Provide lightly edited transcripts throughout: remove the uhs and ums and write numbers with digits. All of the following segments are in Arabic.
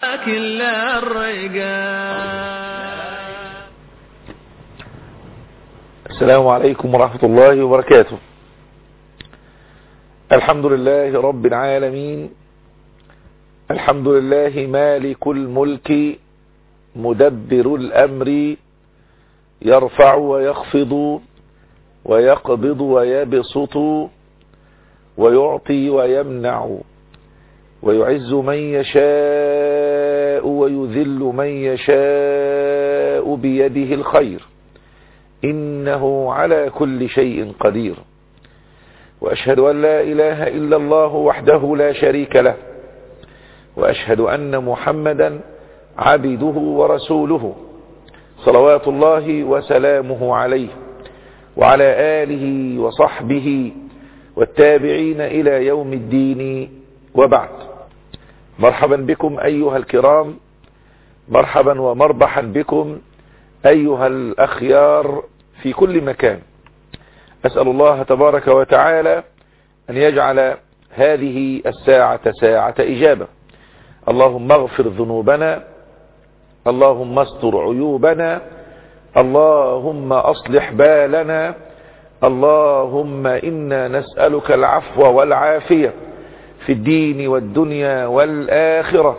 كل الرجال. السلام عليكم ورحمة الله وبركاته. الحمد لله رب العالمين، الحمد لله مالك الملك مدبر الأمر، يرفع ويخفض ويقبض ويبسط ويعطي ويمنع، ويعز من يشاء ويذل من يشاء بيده الخير، إنه على كل شيء قدير. وأشهد أن لا إله إلا الله وحده لا شريك له، وأشهد أن محمدا عبده ورسوله، صلوات الله وسلامه عليه وعلى آله وصحبه والتابعين إلى يوم الدين، وبعد. مرحبا بكم أيها الكرام، مرحبا ومربحا بكم أيها الأخيار في كل مكان. أسأل الله تبارك وتعالى أن يجعل هذه الساعة ساعة إجابة. اللهم اغفر ذنوبنا، اللهم استر عيوبنا، اللهم أصلح بالنا، اللهم إنا نسألك العفو والعافية في الدين والدنيا والآخرة.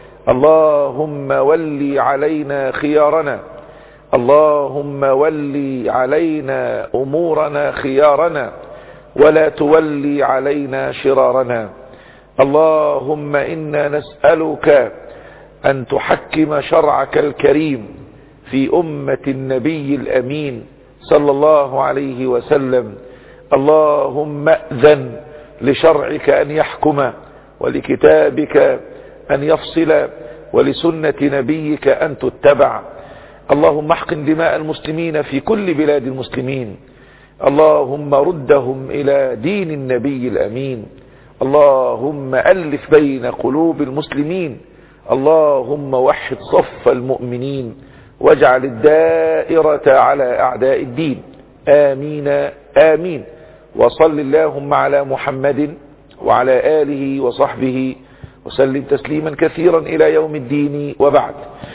اللهم ولي علينا خيارنا، اللهم ولي علينا أمورنا خيارنا، ولا تولي علينا شرارنا. اللهم إنا نسألك أن تحكم شرعك الكريم في أمة النبي الأمين صلى الله عليه وسلم. اللهم أذن لشرعك أن يحكم، ولكتابك أن يفصل، ولسنة نبيك أن تتبع. اللهم احقن دماء المسلمين في كل بلاد المسلمين، اللهم ردهم إلى دين النبي الأمين، اللهم ألف بين قلوب المسلمين، اللهم وحد صف المؤمنين، واجعل الدائرة على أعداء الدين. آمين آمين. وصل اللهم على محمد وعلى آله وصحبه وسلم تسليما كثيرا إلى يوم الدين، وبعد.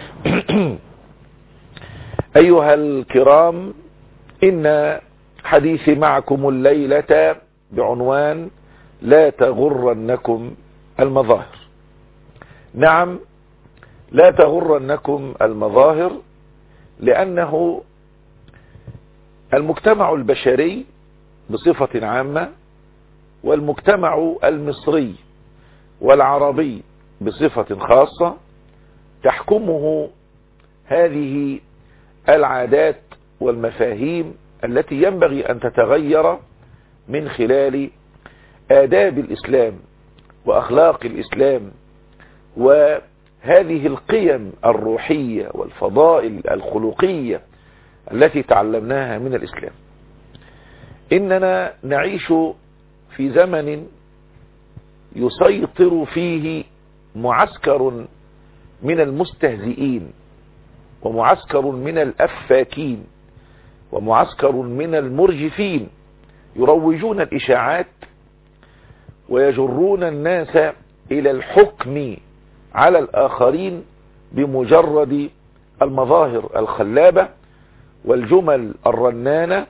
أيها الكرام، إن حديثي معكم الليلة بعنوان لا تغرنكم المظاهر. نعم، لا تغرنكم المظاهر، لأنه المجتمع البشري بصفة عامة، والمجتمع المصري والعربي بصفة خاصة، تحكمه هذه العادات والمفاهيم التي ينبغي أن تتغير من خلال آداب الإسلام وأخلاق الإسلام وهذه القيم الروحية والفضائل الخلقية التي تعلمناها من الإسلام. إننا نعيش في زمن يسيطر فيه معسكر من المستهزئين، ومعسكر من الأفاكين، ومعسكر من المرجفين، يروجون الإشاعات ويجرون الناس إلى الحكم على الآخرين بمجرد المظاهر الخلابة والجمل الرنانة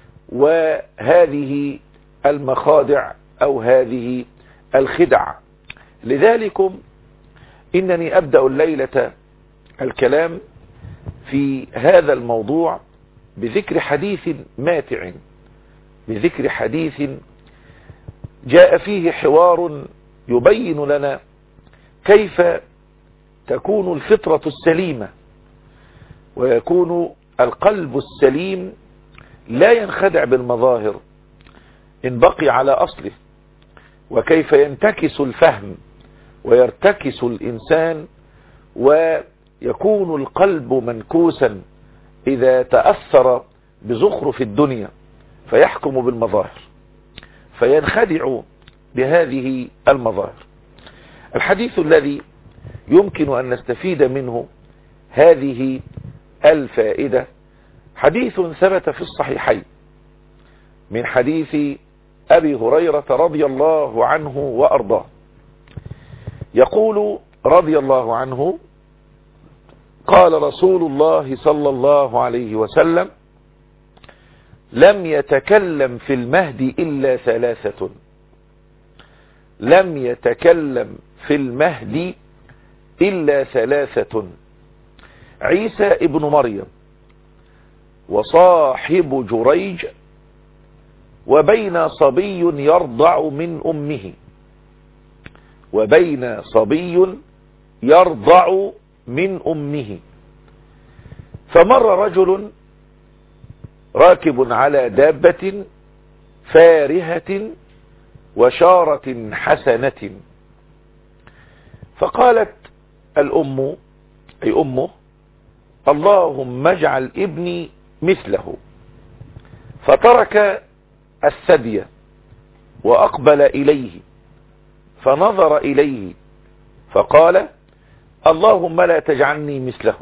وهذه المخادع أو هذه الخدع. لذلكم إنني أبدأ الليلة الكلام في هذا الموضوع بذكر حديث ماتع، بذكر حديث جاء فيه حوار يبين لنا كيف تكون الفطرة السليمة ويكون القلب السليم لا ينخدع بالمظاهر إن بقي على أصله، وكيف ينتكس الفهم ويرتكس الإنسان ويكون القلب منكوسا إذا تأثر بزخرف الدنيا فيحكم بالمظاهر فينخدع بهذه المظاهر. الحديث الذي يمكن أن نستفيد منه هذه الفائدة حديث ثبت في الصحيحين من حديث أبي هريرة رضي الله عنه وأرضاه، يقول رضي الله عنه قال رسول الله صلى الله عليه وسلم: لم يتكلم في المهد إلا ثلاثة. لم يتكلم في المهد إلا ثلاثة: عيسى ابن مريم، وصاحب جريج، وبين صبي يرضع من أمه. وبين صبي يرضع من أمه. فمر رجل راكب على دابة فارهة وشارة حسنة، فقالت الأم أي أمه: اللهم اجعل ابني مثله. فترك الثدي وأقبل إليه، فنظر إليه فقال: اللهم لا تجعلني مثله.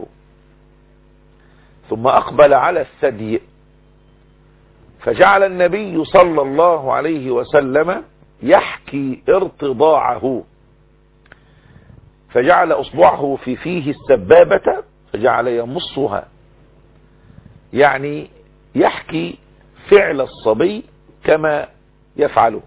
ثم أقبل على الثدي، فجعل النبي صلى الله عليه وسلم يحكي ارتضاعه، فجعل أصبعه في فيه السبابة فجعل يمصها، يعني يحكي فعل الصبي كما يفعله.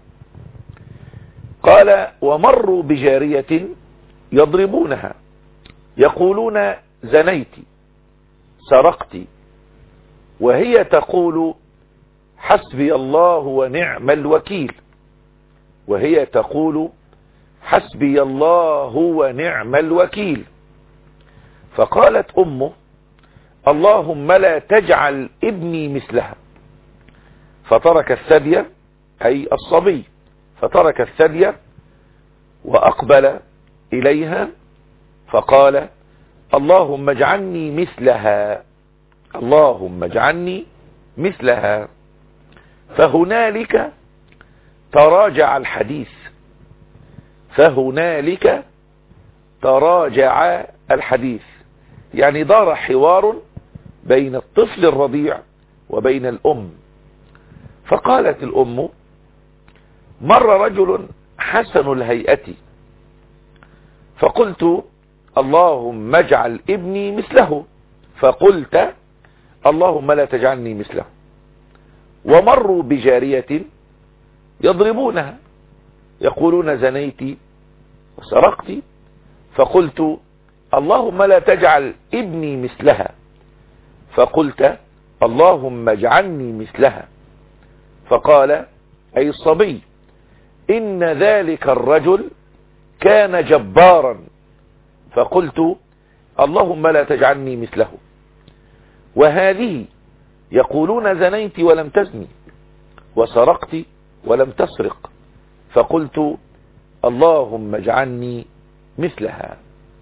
قال: ومروا بجارية يضربونها يقولون: زنيت، سرقت، وهي تقول: حسبي الله ونعم الوكيل. وهي تقول: حسبي الله ونعم الوكيل. فقالت أمه: اللهم لا تجعل ابني مثلها. فترك الثدي أي الصبي، فترك الثدي وأقبل إليها فقال: اللهم اجعلني مثلها، اللهم اجعلني مثلها. فهنالك تراجع الحديث، فهنالك تراجع الحديث، يعني دار حوار بين الطفل الرضيع وبين الأم. فقالت الأم: مر رجل حسن الهيئة، فقلت: اللهم اجعل ابني مثله. فقلت: اللهم لا تجعلني مثله. ومروا بجارية يضربونها يقولون: زنيت وسرقت. فقلت: اللهم لا تجعل ابني مثلها. فقلت: اللهم اجعلني مثلها. فقال أي الصبي: إن ذلك الرجل كان جبارا. فقلت: اللهم لا تجعلني مثله. وهذه يقولون: زنيت ولم تزني، وسرقت ولم تسرق. فقلت: اللهم اجعلني مثلها.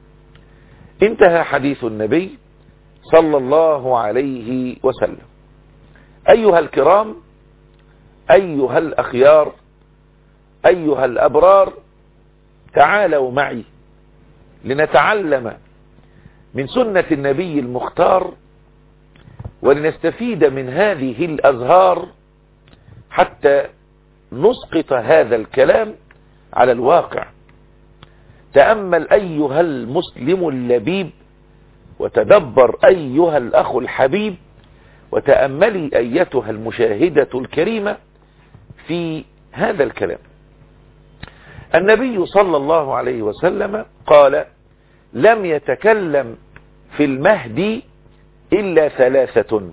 انتهى حديث النبي صلى الله عليه وسلم. أيها الكرام، أيها الأخيار، أيها الأبرار، تعالوا معي لنتعلم من سنة النبي المختار، ولنستفيد من هذه الأزهار حتى نسقط هذا الكلام على الواقع. تأمل أيها المسلم اللبيب، وتدبر أيها الأخ الحبيب، وتأملي أيتها المشاهدة الكريمة في هذا الكلام. النبي صلى الله عليه وسلم قال: لم يتكلم في المهد إلا ثلاثة.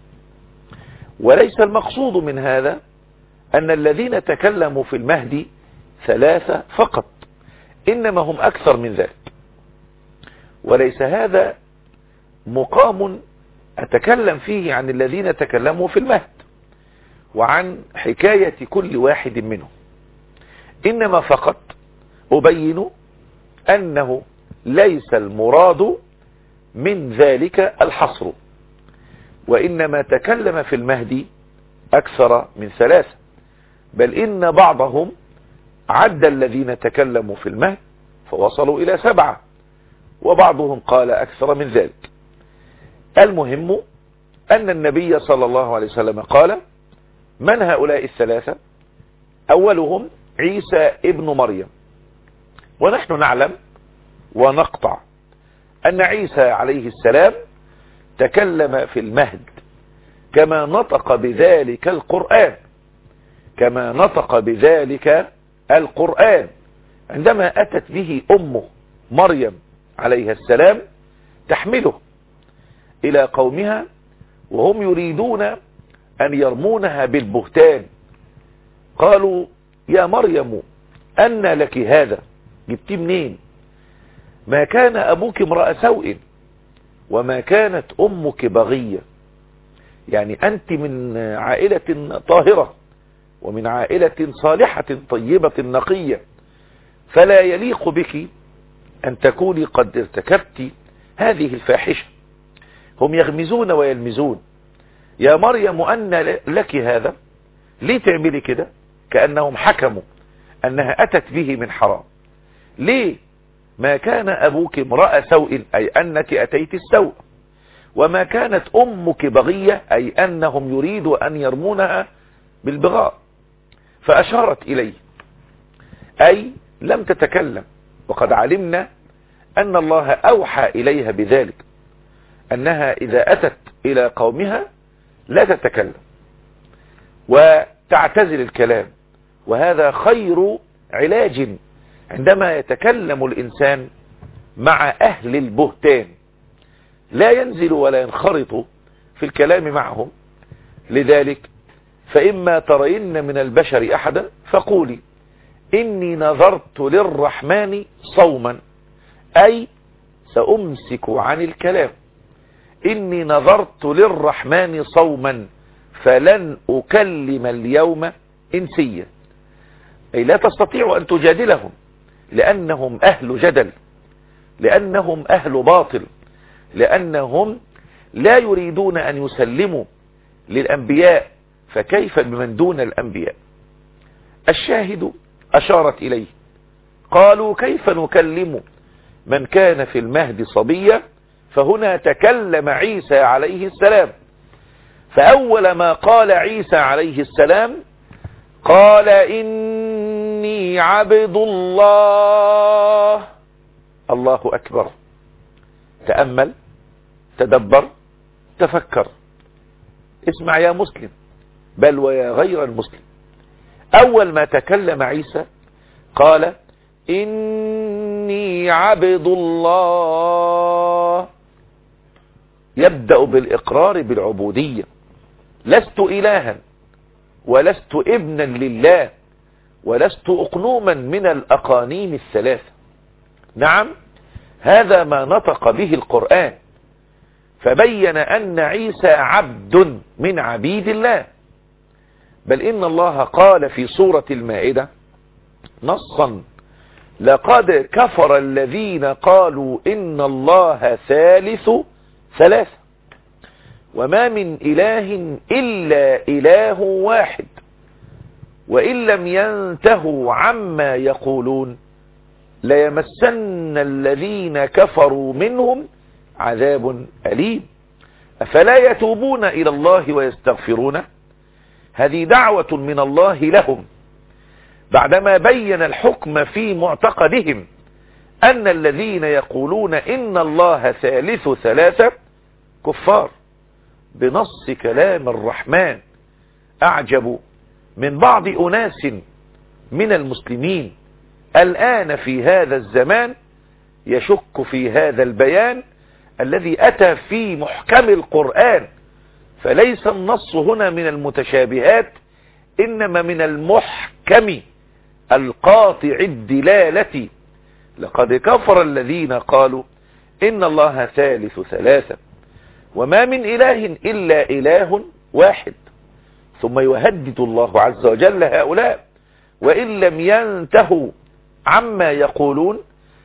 وليس المقصود من هذا أن الذين تكلموا في المهد ثلاثة فقط، إنما هم أكثر من ذلك. وليس هذا مقام أتكلم فيه عن الذين تكلموا في المهد وعن حكاية كل واحد منهم، إنما فقط أبين أنه ليس المراد من ذلك الحصر، وإنما تكلم في المهد أكثر من ثلاثة، بل إن بعضهم عد الذين تكلموا في المهد فوصلوا إلى 7، وبعضهم قال أكثر من ذلك. المهم أن النبي صلى الله عليه وسلم قال: من هؤلاء الثلاثة؟ أولهم عيسى ابن مريم. ونحن نعلم ونقطع أن عيسى عليه السلام تكلم في المهد كما نطق بذلك القرآن، كما نطق بذلك القرآن عندما أتت به أمه مريم عليها السلام تحمله إلى قومها وهم يريدون أن يرمونها بالبهتان. قالوا يا مريم أن لك هذا، جبت منين؟ ما كان أبوك امرأ سوء وما كانت أمك بغية، يعني أنت من عائلة طاهرة ومن عائلة صالحة طيبة نقية، فلا يليق بك أن تكوني قد ارتكبت هذه الفاحشة. هم يغمزون ويلمزون، يا مريم أن لك هذا، ليه تعملي كده؟ كأنهم حكموا أنها أتت به من حرام. ليه؟ ما كان أبوك امرأ سوء، أي أنك أتيت السوء، وما كانت أمك بغية، أي أنهم يريدوا أن يرمونها بالبغاء. فأشارت إليه، أي لم تتكلم، وقد علمنا أن الله أوحى إليها بذلك، أنها إذا أتت إلى قومها لا تتكلم وتعتزل الكلام، وهذا خير علاج عندما يتكلم الإنسان مع أهل البهتان، لا ينزل ولا ينخرط في الكلام معهم. لذلك فإما ترين من البشر أحدا فقولي إني نذرت للرحمن صوما، أي سأمسك عن الكلام. إني نذرت للرحمن صوما فلن أكلم اليوم إنسيا، أي لا تستطيع أن تجادلهم، لأنهم أهل جدل، لأنهم أهل باطل، لأنهم لا يريدون أن يسلموا للأنبياء، فكيف بمن دون الأنبياء؟ الشاهد أشارت إليه، قالوا كيف نكلم من كان في المهد صبيا؟ فهنا تكلم عيسى عليه السلام، فأول ما قال عيسى عليه السلام قال إني عبد الله. الله أكبر. تأمل، تدبر، تفكر، اسمع يا مسلم بل ويا غير المسلم. أول ما تكلم عيسى قال إني عبد الله، يبدأ بالإقرار بالعبودية، لست إلها ولست ابنا لله ولست أقنوما من الأقانيم الثلاثة. نعم، هذا ما نطق به القرآن، فبين أن عيسى عبد من عبيد الله. بل إن الله قال في سورة المائدة نصا لقد كفر الذين قالوا إن الله ثالث ثلاثة وما من إله إلا إله واحد وإن لم ينتهوا عما يقولون ليمسن الذين كفروا منهم عذاب أليم أفلا يتوبون إلى الله ويستغفرونه. هذه دعوة من الله لهم بعدما بين الحكم في معتقدهم أن الذين يقولون إن الله ثالث ثلاثة كفار بنص كلام الرحمن. أعجب من بعض أناس من المسلمين الآن في هذا الزمان يشك في هذا البيان الذي أتى في محكم القرآن، فليس النص هنا من المتشابهات إنما من المحكم القاطع الدلالة. لقد كفر الذين قالوا إن الله ثالث ثلاثة وما من إله إلا إله واحد، ثم يهدد الله عز وجل هؤلاء وإن لم ينتهوا عما يقولون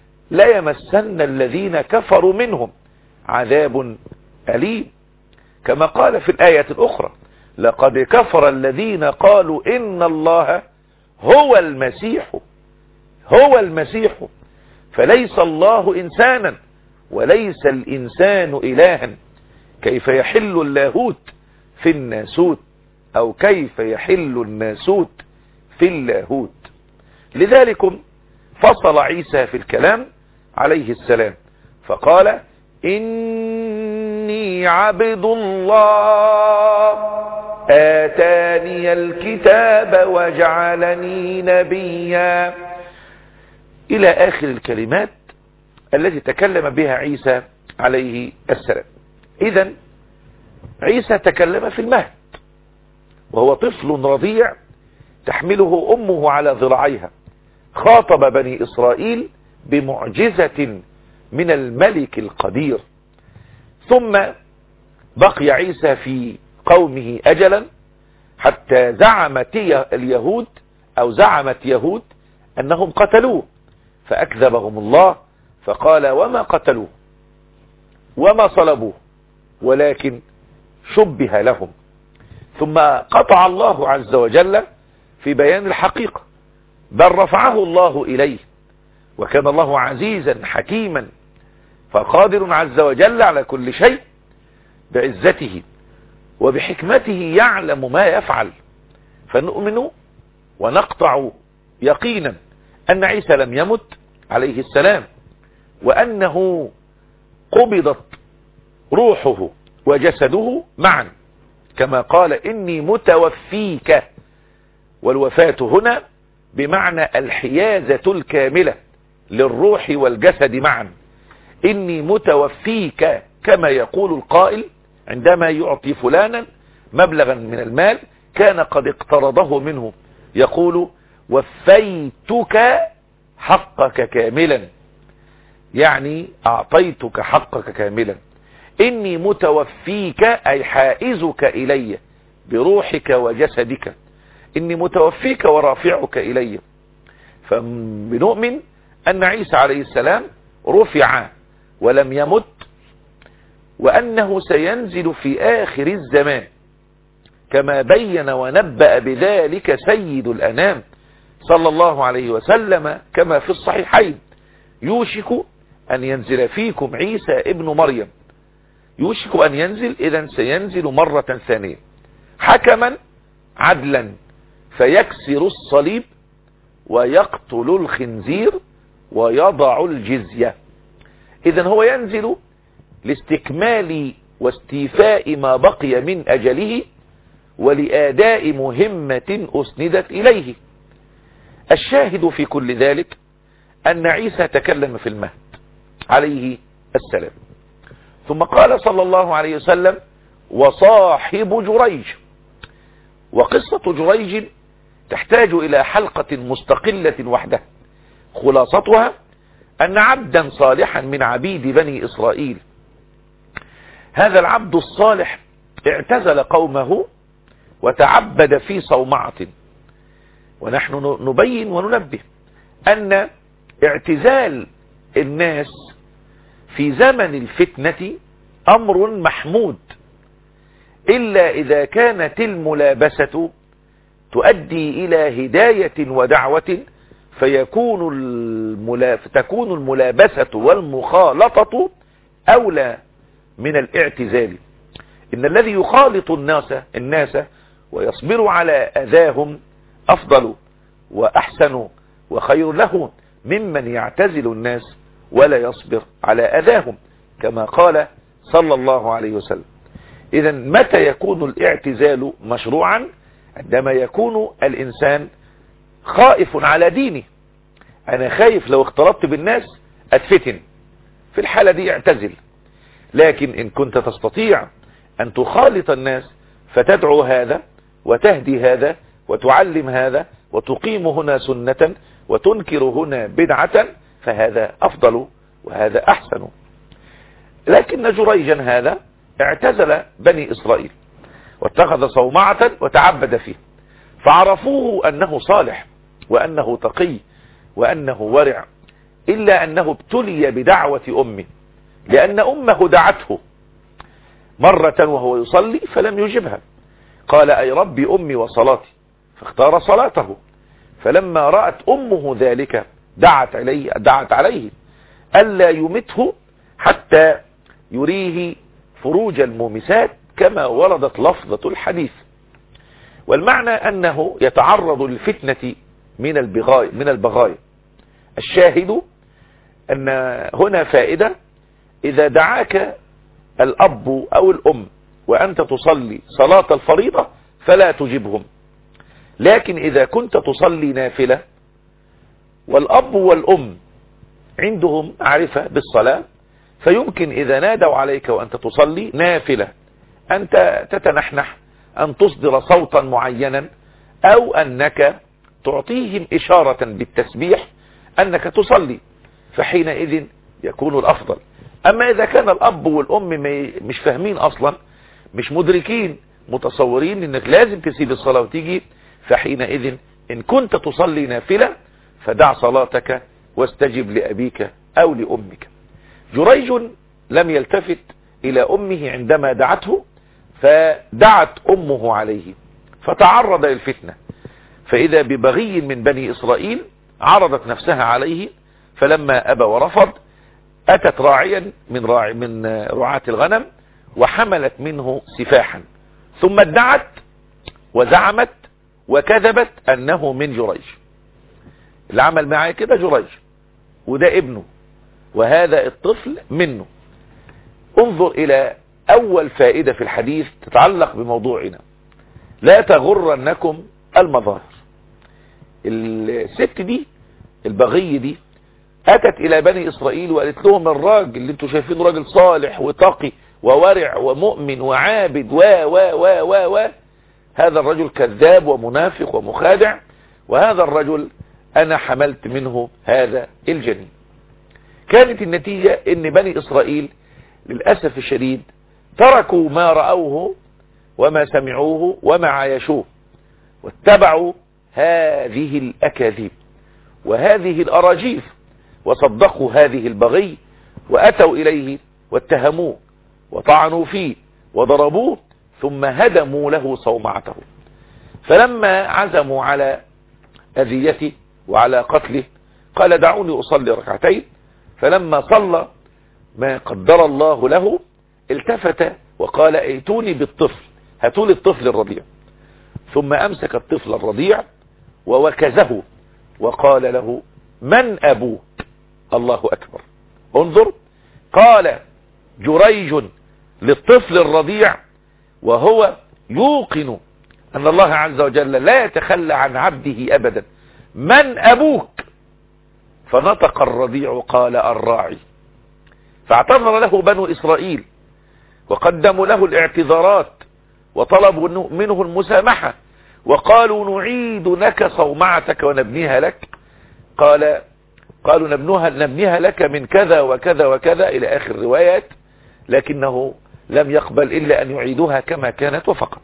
ليمسن الذين كفروا منهم عذاب أليم، كما قال في الآية الأخرى لقد كفر الذين قالوا إن الله هو المسيح. هو المسيح، فليس الله إنسانا وليس الإنسان إلها. كيف يحل اللاهوت في الناسوت، أو كيف يحل الناسوت في اللاهوت؟ لذلك فصل عيسى في الكلام عليه السلام فقال إني عبد الله آتاني الكتاب وجعلني نبيا، إلى آخر الكلمات التي تكلم بها عيسى عليه السلام. إذن عيسى تكلم في المهد وهو طفل رضيع تحمله أمه على ذراعيها، خاطب بني إسرائيل بمعجزة من الملك القدير. ثم بقي عيسى في قومه أجلا حتى زعمت يهود أنهم قتلوه، فأكذبهم الله فقال وما قتلوه وما صلبوه ولكن شبه لهم. ثم قطع الله عز وجل في بيان الحقيقة، بل رفعه الله إليه، وكان الله عزيزا حكيما فقادر عز وجل على كل شيء بعزته وبحكمته يعلم ما يفعل. فنؤمن ونقطع يقينا أن عيسى لم يمت عليه السلام، وأنه قبضت روحه وجسده معا، كما قال إني متوفيك، والوفاة هنا بمعنى الحيازة الكاملة للروح والجسد معا. إني متوفيك كما يقول القائل عندما يعطي فلانا مبلغا من المال كان قد اقترضه منه، يقول وفيتك حقك كاملا، يعني أعطيتك حقك كاملا. إني متوفيك أي حائزك إلي بروحك وجسدك، إني متوفيك ورافعك إلي. فبنؤمن أن عيسى عليه السلام رفع ولم يمت، وأنه سينزل في آخر الزمان كما بين ونبأ بذلك سيد الأنام صلى الله عليه وسلم كما في الصحيحين يوشك أن ينزل فيكم عيسى ابن مريم، يوشك أن ينزل، إذن سينزل مرة ثانية حكما عدلا فيكسر الصليب ويقتل الخنزير ويضع الجزية. إذن هو ينزل لاستكمال واستيفاء ما بقي من أجله ولأداء مهمة أسندت إليه. الشاهد في كل ذلك أن عيسى تكلم في المهد عليه السلام، ثم قال صلى الله عليه وسلم وصاحب جريج. وقصة جريج تحتاج إلى حلقة مستقلة وحدها، خلاصتها أن عبدا صالحا من عبيد بني إسرائيل، هذا العبد الصالح اعتزل قومه وتعبد في صومعة. ونحن نبين وننبه أن اعتزال الناس في زمن الفتنة أمر محمود، إلا إذا كانت الملابسة تؤدي إلى هداية ودعوة تكون الملابسة والمخالطة أولى من الاعتزال. إن الذي يخالط الناس ويصبر على أذاهم أفضل وأحسن وخير له ممن يعتزل الناس ولا يصبر على أذاهم، كما قال صلى الله عليه وسلم. إذن متى يكون الاعتزال مشروعا؟ عندما يكون الإنسان خائف على دينه، أنا خايف لو اختلطت بالناس أتفتن، في الحالة دي اعتزل. لكن إن كنت تستطيع أن تخالط الناس فتدعو هذا وتهدي هذا وتعلم هذا وتقيم هنا سنة وتنكر هنا بدعة، فهذا أفضل وهذا أحسن. لكن جريجا هذا اعتزل بني إسرائيل واتخذ صومعة وتعبد فيه، فعرفوه أنه صالح وأنه تقي وأنه ورع، إلا أنه ابتلي بدعوة أمه، لأن أمه دعته مرة وهو يصلي فلم يجبها، قال أي ربي أمي وصلاتي، فاختار صلاته. فلما رأت أمه ذلك دعت عليه ألا يمته حتى يريه فروج المومسات كما وردت لفظة الحديث. والمعنى أنه يتعرض للفتنة من البغايا. الشاهد أن هنا فائدة: إذا دعاك الأب أو الأم وأنت تصلي صلاة الفريضة فلا تجبهم، لكن إذا كنت تصلي نافلة والأب والأم عندهم معرفة بالصلاة، فيمكن إذا نادوا عليك وأنت تصلي نافلة أنت تتنحنح، أن تصدر صوتا معينا، أو أنك تعطيهم إشارة بالتسبيح أنك تصلي، فحينئذ يكون الأفضل. أما إذا كان الأب والأم مش فاهمين أصلا، مش مدركين، متصورين أنك لازم تسيب الصلاة وتيجي، فحينئذ إن كنت تصلي نافلة فدع صلاتك واستجب لأبيك أو لأمك. جريج لم يلتفت إلى أمه عندما دعته، فدعت أمه عليه فتعرض للفتنة، فإذا ببغي من بني إسرائيل عرضت نفسها عليه، فلما أبى ورفض أتت راعيا من رعاة الغنم وحملت منه سفاحا، ثم ادعت وزعمت وكذبت أنه من جريج. اللي عمل معاه كده جريج، وده ابنه، وهذا الطفل منه. انظر إلى أول فائدة في الحديث تتعلق بموضوعنا: لا تغرنكم المظاهر. الست دي البغي دي أتت إلى بني إسرائيل وقالت لهم: الراجل اللي انتوا شايفينه راجل صالح وتقي وورع ومؤمن وعابد و هذا الرجل كذاب ومنافق ومخادع، وهذا الرجل أنا حملت منه هذا الجنين. كانت النتيجة ان بني إسرائيل للأسف الشديد تركوا ما رأوه وما سمعوه وما عايشوه، واتبعوا هذه الأكاذيب وهذه الأراجيف، وصدقوا هذه البغي، وأتوا إليه واتهموه وطعنوا فيه وضربوه، ثم هدموا له صومعته. فلما عزموا على أذيته وعلى قتله قال: دعوني أصلي ركعتين. فلما صلى ما قدر الله له التفت وقال: ائتوني بالطفل، هاتوا لي الطفل الرضيع. ثم أمسك الطفل الرضيع ووكزه وقال له: من أبوك؟ الله أكبر. انظر، قال جريج للطفل الرضيع وهو يوقن أن الله عز وجل لا يتخلى عن عبده أبدا: من أبوك؟ فنطق الرضيع قال: الراعي. فاعتذر له بنو إسرائيل وقدموا له الاعتذارات وطلبوا منه المسامحة، وقالوا: نعيد لك صومعتك ونبنيها لك. قالوا نبنيها لك من كذا وكذا وكذا إلى آخر الروايات، لكنه لم يقبل إلا أن يعيدوها كما كانت وفقط.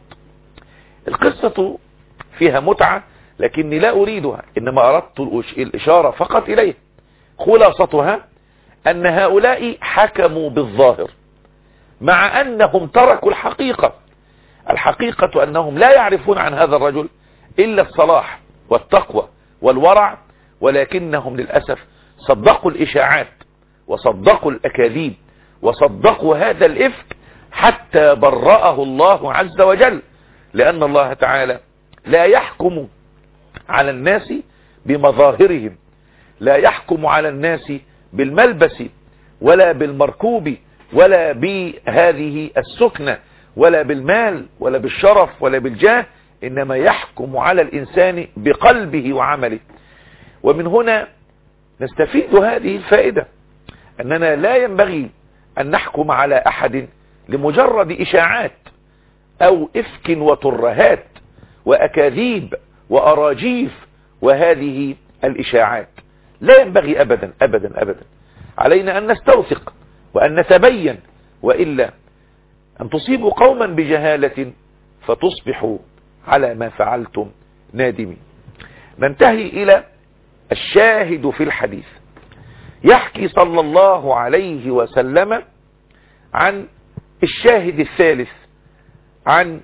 القصة فيها متعة لكني لا أريدها، إنما أردت الإشارة فقط إليه. خلاصتها أن هؤلاء حكموا بالظاهر مع أنهم تركوا الحقيقة. الحقيقة أنهم لا يعرفون عن هذا الرجل إلا الصلاح والتقوى والورع، ولكنهم للأسف صدقوا الإشاعات وصدقوا الأكاذيب وصدقوا هذا الإفك حتى برأه الله عز وجل، لأن الله تعالى لا يحكم على الناس بمظاهرهم، لا يحكم على الناس بالملبس ولا بالمركوب ولا بهذه السكنة ولا بالمال ولا بالشرف ولا بالجاه، إنما يحكم على الإنسان بقلبه وعمله. ومن هنا نستفيد هذه الفائدة، أننا لا ينبغي أن نحكم على أحد لمجرد إشاعات أو إفك وترهات وأكاذيب وأراجيف وهذه الإشاعات. لا ينبغي أبدا أبدا أبدا. علينا أن نستوثق وأن نتبين، وإلا أن تصيبوا قوما بجهالة فتصبحوا على ما فعلتم نادمين. ننتهي إلى الشاهد في الحديث. يحكي صلى الله عليه وسلم عن الشاهد الثالث، عن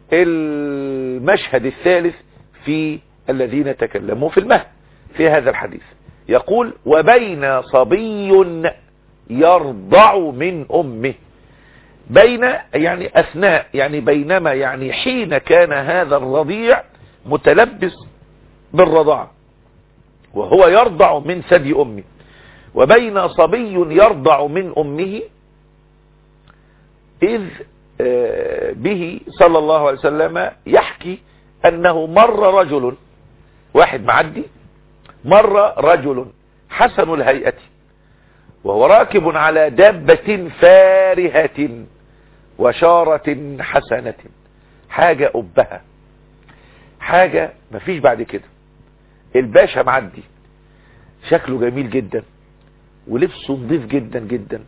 المشهد الثالث في الذين تكلموا في المهد في هذا الحديث. يقول: وبين صبي يرضع من أمه. بين يعني أثناء، يعني بينما، يعني حين كان هذا الرضيع متلبس بالرضاعة وهو يرضع من ثدي أمه. وبين صبي يرضع من أمه إذ به صلى الله عليه وسلم يحكي أنه مر رجل، واحد معدي، مر رجل حسن الهيئة وهو راكب على دابة فارهة وشارة حسنة، حاجة أبها، حاجة مفيش بعد كده. الباشا معدي شكله جميل جدا ولبسه نظيف جدا جدا،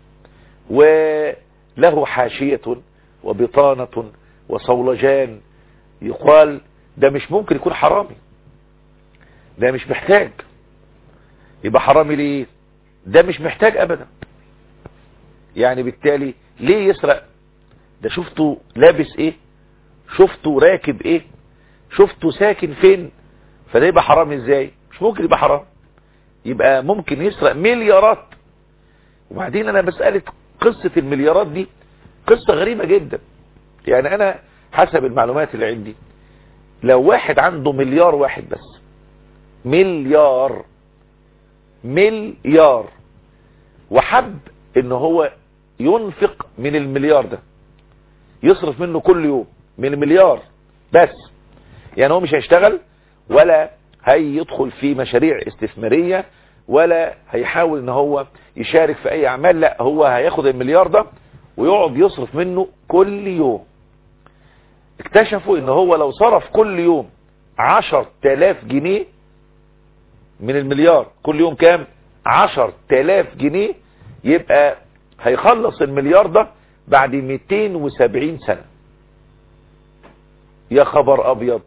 وله حاشية وبطانة وصولجان، يقال ده مش ممكن يكون حرامي، ده مش محتاج. يبقى حرامي ليه؟ ده مش محتاج ابدا. يعني بالتالي ليه يسرق؟ ده شفته لابس ايه، شفته راكب ايه، شفته ساكن فين، فده يبقى حرامي ازاي؟ مش ممكن يبقى حرام. يبقى ممكن يسرق مليارات. وبعدين انا مسألة قصة المليارات دي قصة غريبة جدا. يعني انا حسب المعلومات اللي عندي، لو واحد عنده مليار واحد بس، مليار وحب ان هو ينفق من المليار ده، يصرف منه كل يوم من المليار بس، يعني هو مش هيشتغل ولا هيدخل في مشاريع استثمارية ولا هيحاول ان هو يشارك في اي اعمال، لا هو هياخد المليار ده ويقعد يصرف منه كل يوم. اكتشفوا ان هو لو صرف كل يوم 10,000 جنيه من المليار، كل يوم كام؟ 10,000 جنيه، يبقى هيخلص المليار ده بعد 270 سنة. يا خبر ابيض،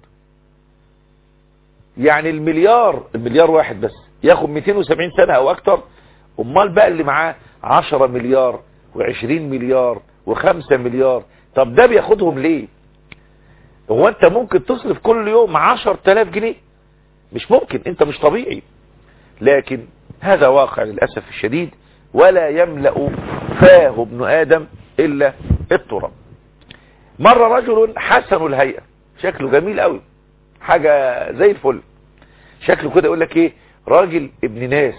يعني المليار واحد بس ياخد 270 سنة او اكتر. امال بقى اللي معاه 10 مليار و20 مليار و5 مليار، طب ده بياخدهم ليه؟ هو انت ممكن تصرف كل يوم 10,000 جنيه؟ مش ممكن، انت مش طبيعي. لكن هذا واقع للأسف الشديد، ولا يملأ فاه ابن آدم إلا التراب. مر رجل حسن الهيئة، شكله جميل قوي، حاجة زي الفل، شكله كده يقول لك ايه، راجل ابن ناس.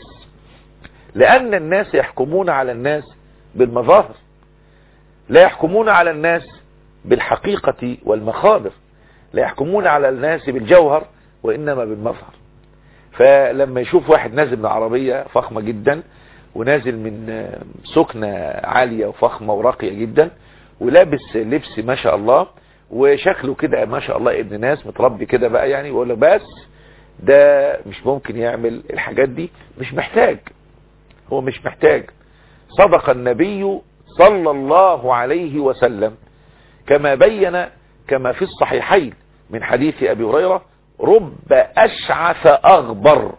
لأن الناس يحكمون على الناس بالمظاهر، لا يحكمون على الناس بالحقيقة والمخابر، لا يحكمون على الناس بالجوهر وإنما بالمظهر. فلما يشوف واحد نازل من عربية فخمة جدا ونازل من سكنة عالية وفخمة وراقية جدا ولابس لبس ما شاء الله وشكله كده ما شاء الله ابن ناس متربي كده بقى، يعني يقول لك بس ده مش ممكن يعمل الحاجات دي، مش محتاج، هو مش محتاج. صدق النبي صلى الله عليه وسلم كما بين كما في الصحيحين من حديث أبي هريرة: رب أشعث أغبر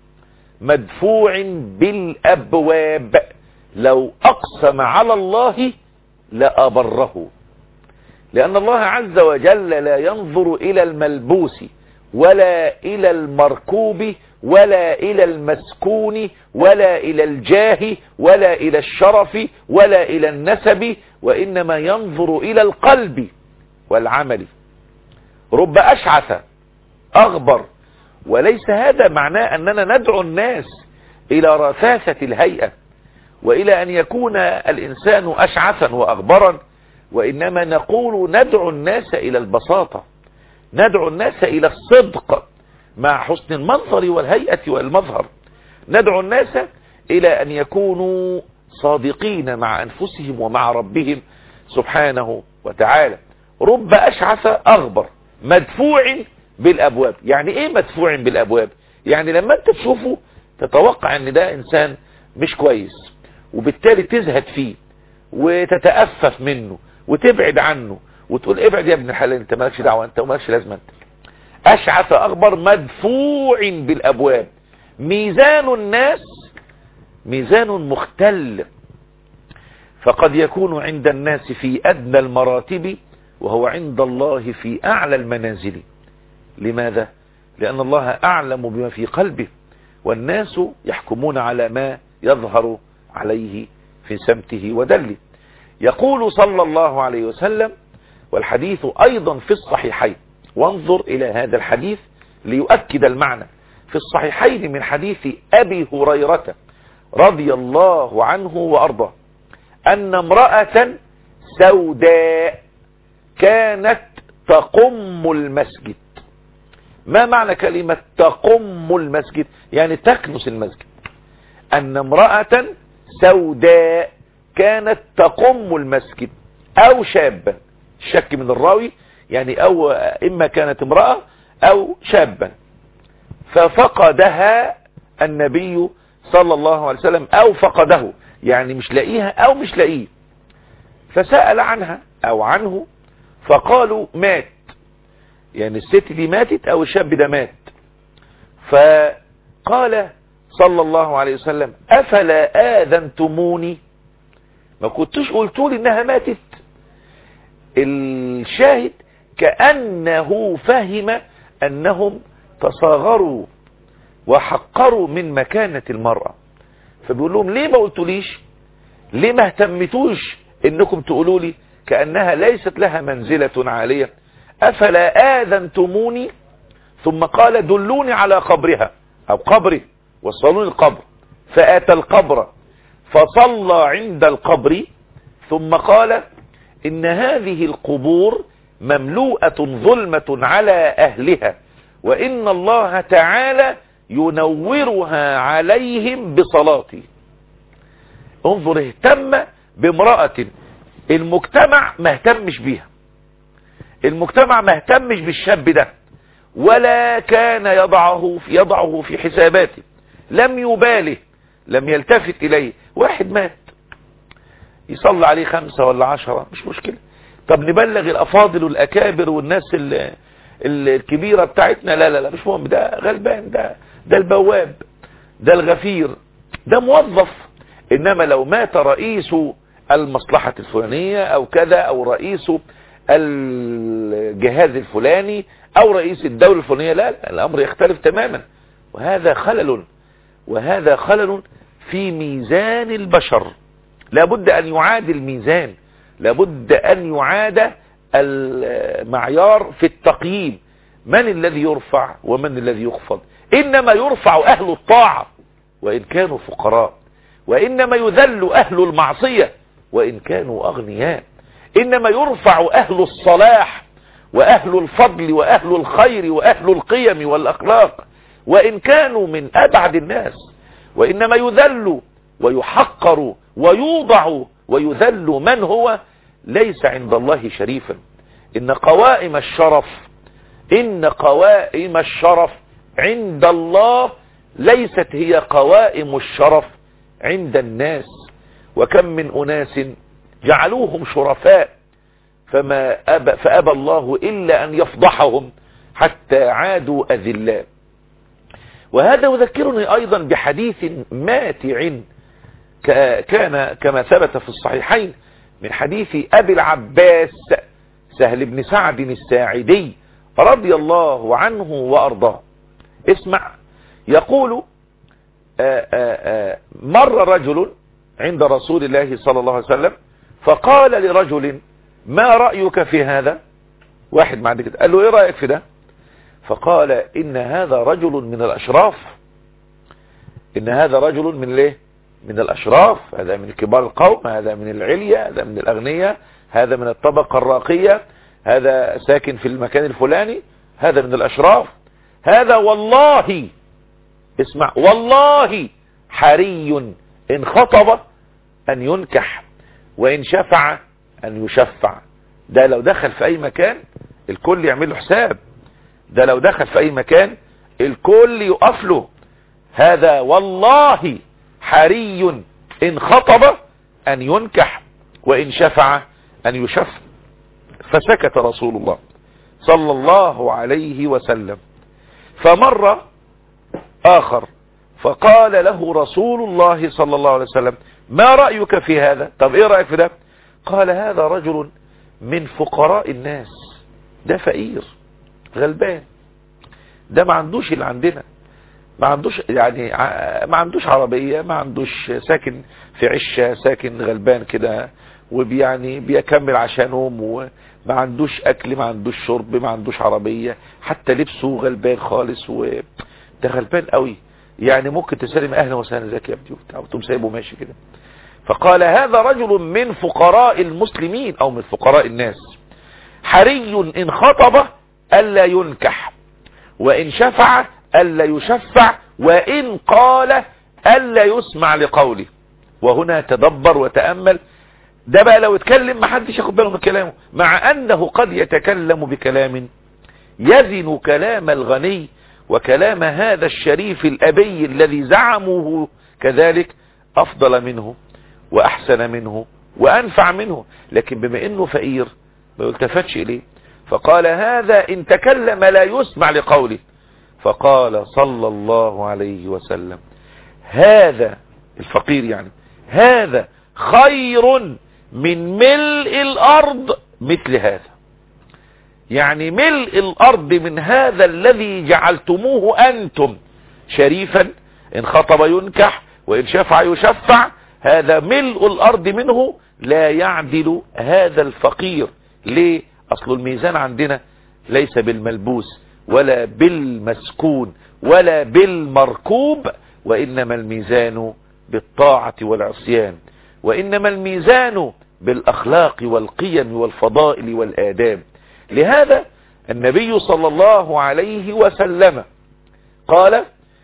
مدفوع بالأبواب لو أقسم على الله لأبره. لأن الله عز وجل لا ينظر إلى الملبوس ولا إلى المركوب ولا إلى المسكون ولا إلى الجاه ولا إلى الشرف ولا إلى النسب، وإنما ينظر إلى القلب والعمل. رب أشعث أغبر، وليس هذا معناه أننا ندعو الناس إلى رثاثة الهيئة وإلى أن يكون الإنسان أشعثا وأغبرا، وإنما نقول ندعو الناس إلى البساطة، ندعو الناس إلى الصدق مع حسن المنظر والهيئة والمظهر، ندعو الناس إلى أن يكونوا صادقين مع أنفسهم ومع ربهم سبحانه وتعالى. رب أشعث أغبر مدفوع بالأبواب. يعني إيه مدفوع بالأبواب؟ يعني لما أنت تشوفه تتوقع أن ده إنسان مش كويس، وبالتالي تزهد فيه وتتأفف منه وتبعد عنه وتقول ابعد يا ابن الحلال، انت مالكش دعوة، انت ومالكش لازمة انت. أشعث أغبر مدفوع بالأبواب. ميزان الناس ميزان مختل، فقد يكون عند الناس في أدنى المراتب وهو عند الله في أعلى المنازل. لماذا؟ لأن الله أعلم بما في قلبه، والناس يحكمون على ما يظهر عليه في سمته ودله. يقول صلى الله عليه وسلم، والحديث أيضا في الصحيحين، وانظر إلى هذا الحديث ليؤكد المعنى، في الصحيحين من حديث أبي هريرة رضي الله عنه وأرضاه أن امرأة سوداء كانت تقم المسجد. ما معنى كلمة تقم المسجد؟ يعني تكنس المسجد. أن امرأة سوداء كانت تقم المسجد أو شابا، شك من الراوي، يعني أو إما كانت امرأة أو شابا، ففقدها النبي صلى الله عليه وسلم، أو فقده يعني مش لاقيها أو مش لاقيه، فسأل عنها أو عنه فقالوا مات، يعني الست دي ماتت أو الشاب ده مات. فقال صلى الله عليه وسلم أفلا آذنتموني، ما كنتوش قلتوا لي إنها ماتت؟ الشاهد كأنه فهم أنهم تصاغروا وحقروا من مكانة المرأة، فبيقول لهم ليه ما قلتوليش؟ ليه ما اهتمتوش انكم تقولوا لي؟ كأنها ليست لها منزلة عالية. أفلا آذنتموني؟ ثم قال دلوني على قبرها أو قبره، وصلوني القبر، فأتى القبر فصلى عند القبر، ثم قال إن هذه القبور مملوءة ظلمة على أهلها، وإن الله تعالى ينورها عليهم بصلاتي. انظر، اهتم بامرأة المجتمع ما اهتمش بيها، المجتمع ما اهتمش بالشاب ده، ولا كان يضعه في حساباته، لم يباله، لم يلتفت إليه. واحد مات يصلي عليه 5 ولا 10 مش مشكلة، طب نبلغ الأفاضل والأكابر والناس الكبيرة بتاعتنا؟ لا مش مهم، ده غلبان، ده البواب، ده الغفير، ده موظف. إنما لو مات رئيس المصلحة الفلانية أو كذا، أو رئيس الجهاز الفلاني أو رئيس الدولة الفلانية، لا الأمر يختلف تماما. وهذا خلل في ميزان البشر. لابد أن يعاد الميزان، لابد أن يعاد المعيار في التقييم، من الذي يرفع ومن الذي يخفض. إنما يرفع أهل الطاعة وإن كانوا فقراء، وإنما يذل أهل المعصية وإن كانوا أغنياء، إنما يرفع أهل الصلاح وأهل الفضل وأهل الخير وأهل القيم والأخلاق وإن كانوا من أبعد الناس، وإنما يذل ويحقر ويوضع ويذل من هو ليس عند الله شريفا. إن قوائم الشرف عند الله ليست هي قوائم الشرف عند الناس. وكم من أناس جعلوهم شرفاء فأبى الله إلا أن يفضحهم حتى عادوا أذلاء. وهذا يذكرني أيضا بحديث ماتع كان كما ثبت في الصحيحين من حديث أبي العباس سهل بن سعد الساعدي رضي الله عنه وأرضاه. اسمع، يقول مر رجل عند رسول الله صلى الله عليه وسلم فقال لرجل ما رأيك في هذا؟ واحد معدي كده قال له ايه رأيك في ده؟ فقال إن هذا رجل من الأشراف، إن هذا رجل من ليه؟ من الأشراف، هذا من كبار القوم، هذا من العليا، هذا من الأغنياء، هذا من الطبقة الراقية، هذا ساكن في المكان الفلاني، هذا من الأشراف، هذا والله، اسمع، والله حري إن خطب أن ينكح وإن شفع أن يشفع. ده لو دخل في أي مكان الكل يعمل له حساب، ده لو دخل في أي مكان الكل يقف له. هذا والله حري إن خطب أن ينكح وإن شفع أن يشفع. فسكت رسول الله صلى الله عليه وسلم. فمر آخر فقال له رسول الله صلى الله عليه وسلم ما رأيك في هذا؟ طب ايه رأيك في ده؟ قال هذا رجل من فقراء الناس، ده فقير غلبان، ده ما عندوش اللي عندنا، ما عندوش يعني ما عندوش عربية، ما عندوش، ساكن في عشة، ساكن غلبان كده، وبيعني بيكمل عشانهم، وما عندوش اكل، ما عندوش شرب، ما عندوش عربية، حتى لبسه غلبان خالص، وده غلبان قوي. يعني ممكن تسلم اهلا وسهلا ازيك يا ابني وبتاع وتقوم سايبه ماشي كده. فقال هذا رجل من فقراء المسلمين او من فقراء الناس، حري ان خطب الا ينكح، وان شفع الا يشفع، وان قال الا يسمع لقوله. وهنا تدبر وتأمل، ده بقى لو اتكلم محدش ياخد باله من كلامه، مع انه قد يتكلم بكلام يزن كلام الغني وكلام هذا الشريف الأبي الذي زعموه كذلك أفضل منه وأحسن منه وأنفع منه، لكن بما أنه فقير ما يلتفتش إليه. فقال هذا إن تكلم لا يسمع لقوله. فقال صلى الله عليه وسلم هذا الفقير يعني هذا خير من ملء الأرض مثل هذا، يعني ملء الأرض من هذا الذي جعلتموه أنتم شريفا إن خطب ينكح وإن شفع يشفع، هذا ملء الأرض منه لا يعدل هذا الفقير. ليه؟ أصل الميزان عندنا ليس بالملبوس ولا بالمسكون ولا بالمركوب، وإنما الميزان بالطاعة والعصيان، وإنما الميزان بالأخلاق والقيم والفضائل والآداب. لهذا النبي صلى الله عليه وسلم قال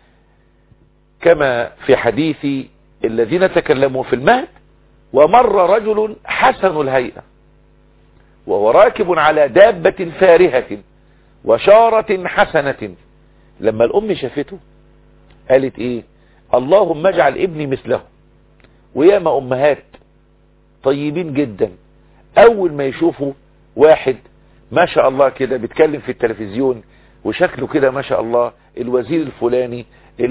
كما في حديث الذين تكلموا في المهد: ومر رجل حسن الهيئة وهو راكب على دابة فارهة وشارة حسنة. لما الأم شافته قالت ايه؟ اللهم اجعل ابني مثله. وياما أمهات طيبين جدا أول ما يشوفوا واحد ما شاء الله كده بيتكلم في التلفزيون وشكله كده ما شاء الله الوزير الفلاني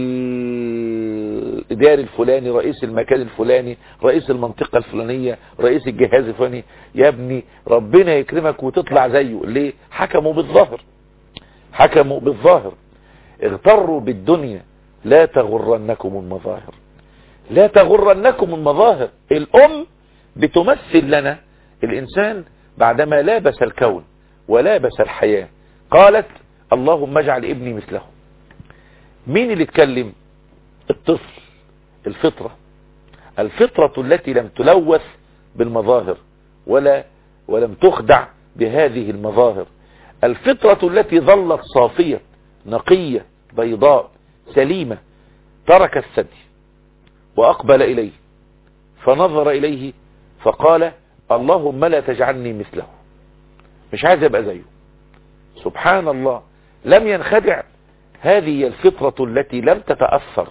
الإداري الفلاني رئيس المكان الفلاني رئيس المنطقة الفلانية رئيس الجهاز الفلاني، يا ابني ربنا يكرمك وتطلع زيه. ليه؟ حكموا بالظاهر، حكموا بالظاهر. اغتروا بالدنيا، لا تغرنكم المظاهر، لا تغرنكم المظاهر. الأم بتمثل لنا الإنسان بعدما لابس الكون ولابس الحياة. قالت اللهم اجعل ابني مثله. مين اللي اتكلم؟ الطفل، الفطرة، الفطرة التي لم تلوث بالمظاهر ولم تخدع بهذه المظاهر، الفطرة التي ظلت صافية نقية بيضاء سليمة. ترك الثدي وأقبل إليه فنظر إليه فقال اللهم لا تجعلني مثله، مش عايز ابقى زيه. سبحان الله، لم ينخدع. هذه الفطرة التي لم تتأثر.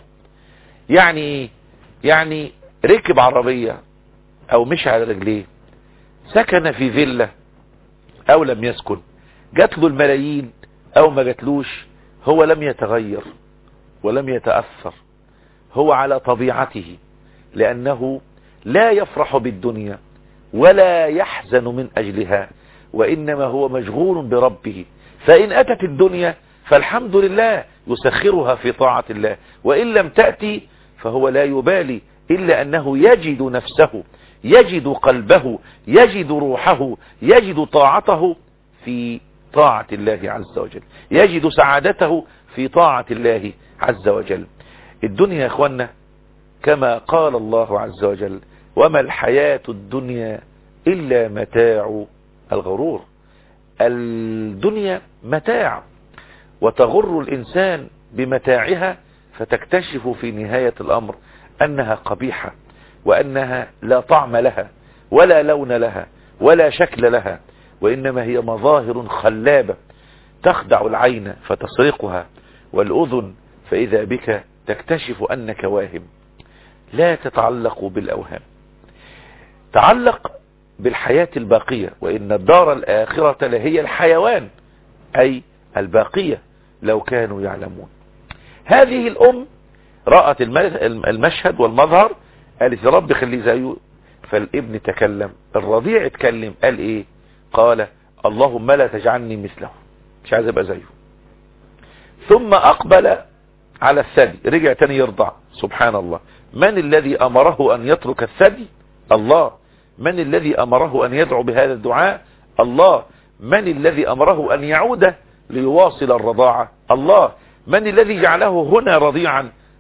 يعني ركب عربية او مش على رجليه، سكن في فيلا او لم يسكن، جات له الملايين او ما جاتلوش، هو لم يتغير ولم يتأثر. هو على طبيعته، لأنه لا يفرح بالدنيا ولا يحزن من أجلها، وإنما هو مشغول بربه. فإن أتت الدنيا فالحمد لله يسخرها في طاعة الله، وإن لم تأتي فهو لا يبالي، إلا أنه يجد نفسه، يجد قلبه، يجد روحه، يجد طاعته في طاعة الله عز وجل، يجد سعادته في طاعة الله عز وجل. الدنيا يا اخوانا كما قال الله عز وجل: وما الحياة الدنيا إلا متاع الغرور. الدنيا متاع، وتغر الإنسان بمتاعها، فتكتشف في نهاية الأمر أنها قبيحة، وأنها لا طعم لها ولا لون لها ولا شكل لها، وإنما هي مظاهر خلابة تخدع العين فتسرقها، والأذن فإذا بك تكتشف أنك واهم. لا تتعلق بالأوهام، تعلق بالحياة الباقية، وإن الدار الآخرة لهي الحيوان، أي الباقية لو كانوا يعلمون. هذه الأم رأت المشهد والمظهر، قالت يا رب خلي زيه. فالابن تكلم، الرضيع اتكلم، قال ايه؟ قال اللهم لا تجعلني مثله، مش عايز ابقى زيه. ثم اقبل على الثدي، رجع تاني يرضع. سبحان الله، من الذي امره ان يترك الثدي؟ الله. من الذي امره ان يدعو بهذا الدعاء؟ الله. من الذي امره ان يعود ليواصل الرضاعة؟ الله. من الذي جعله هنا رضيعا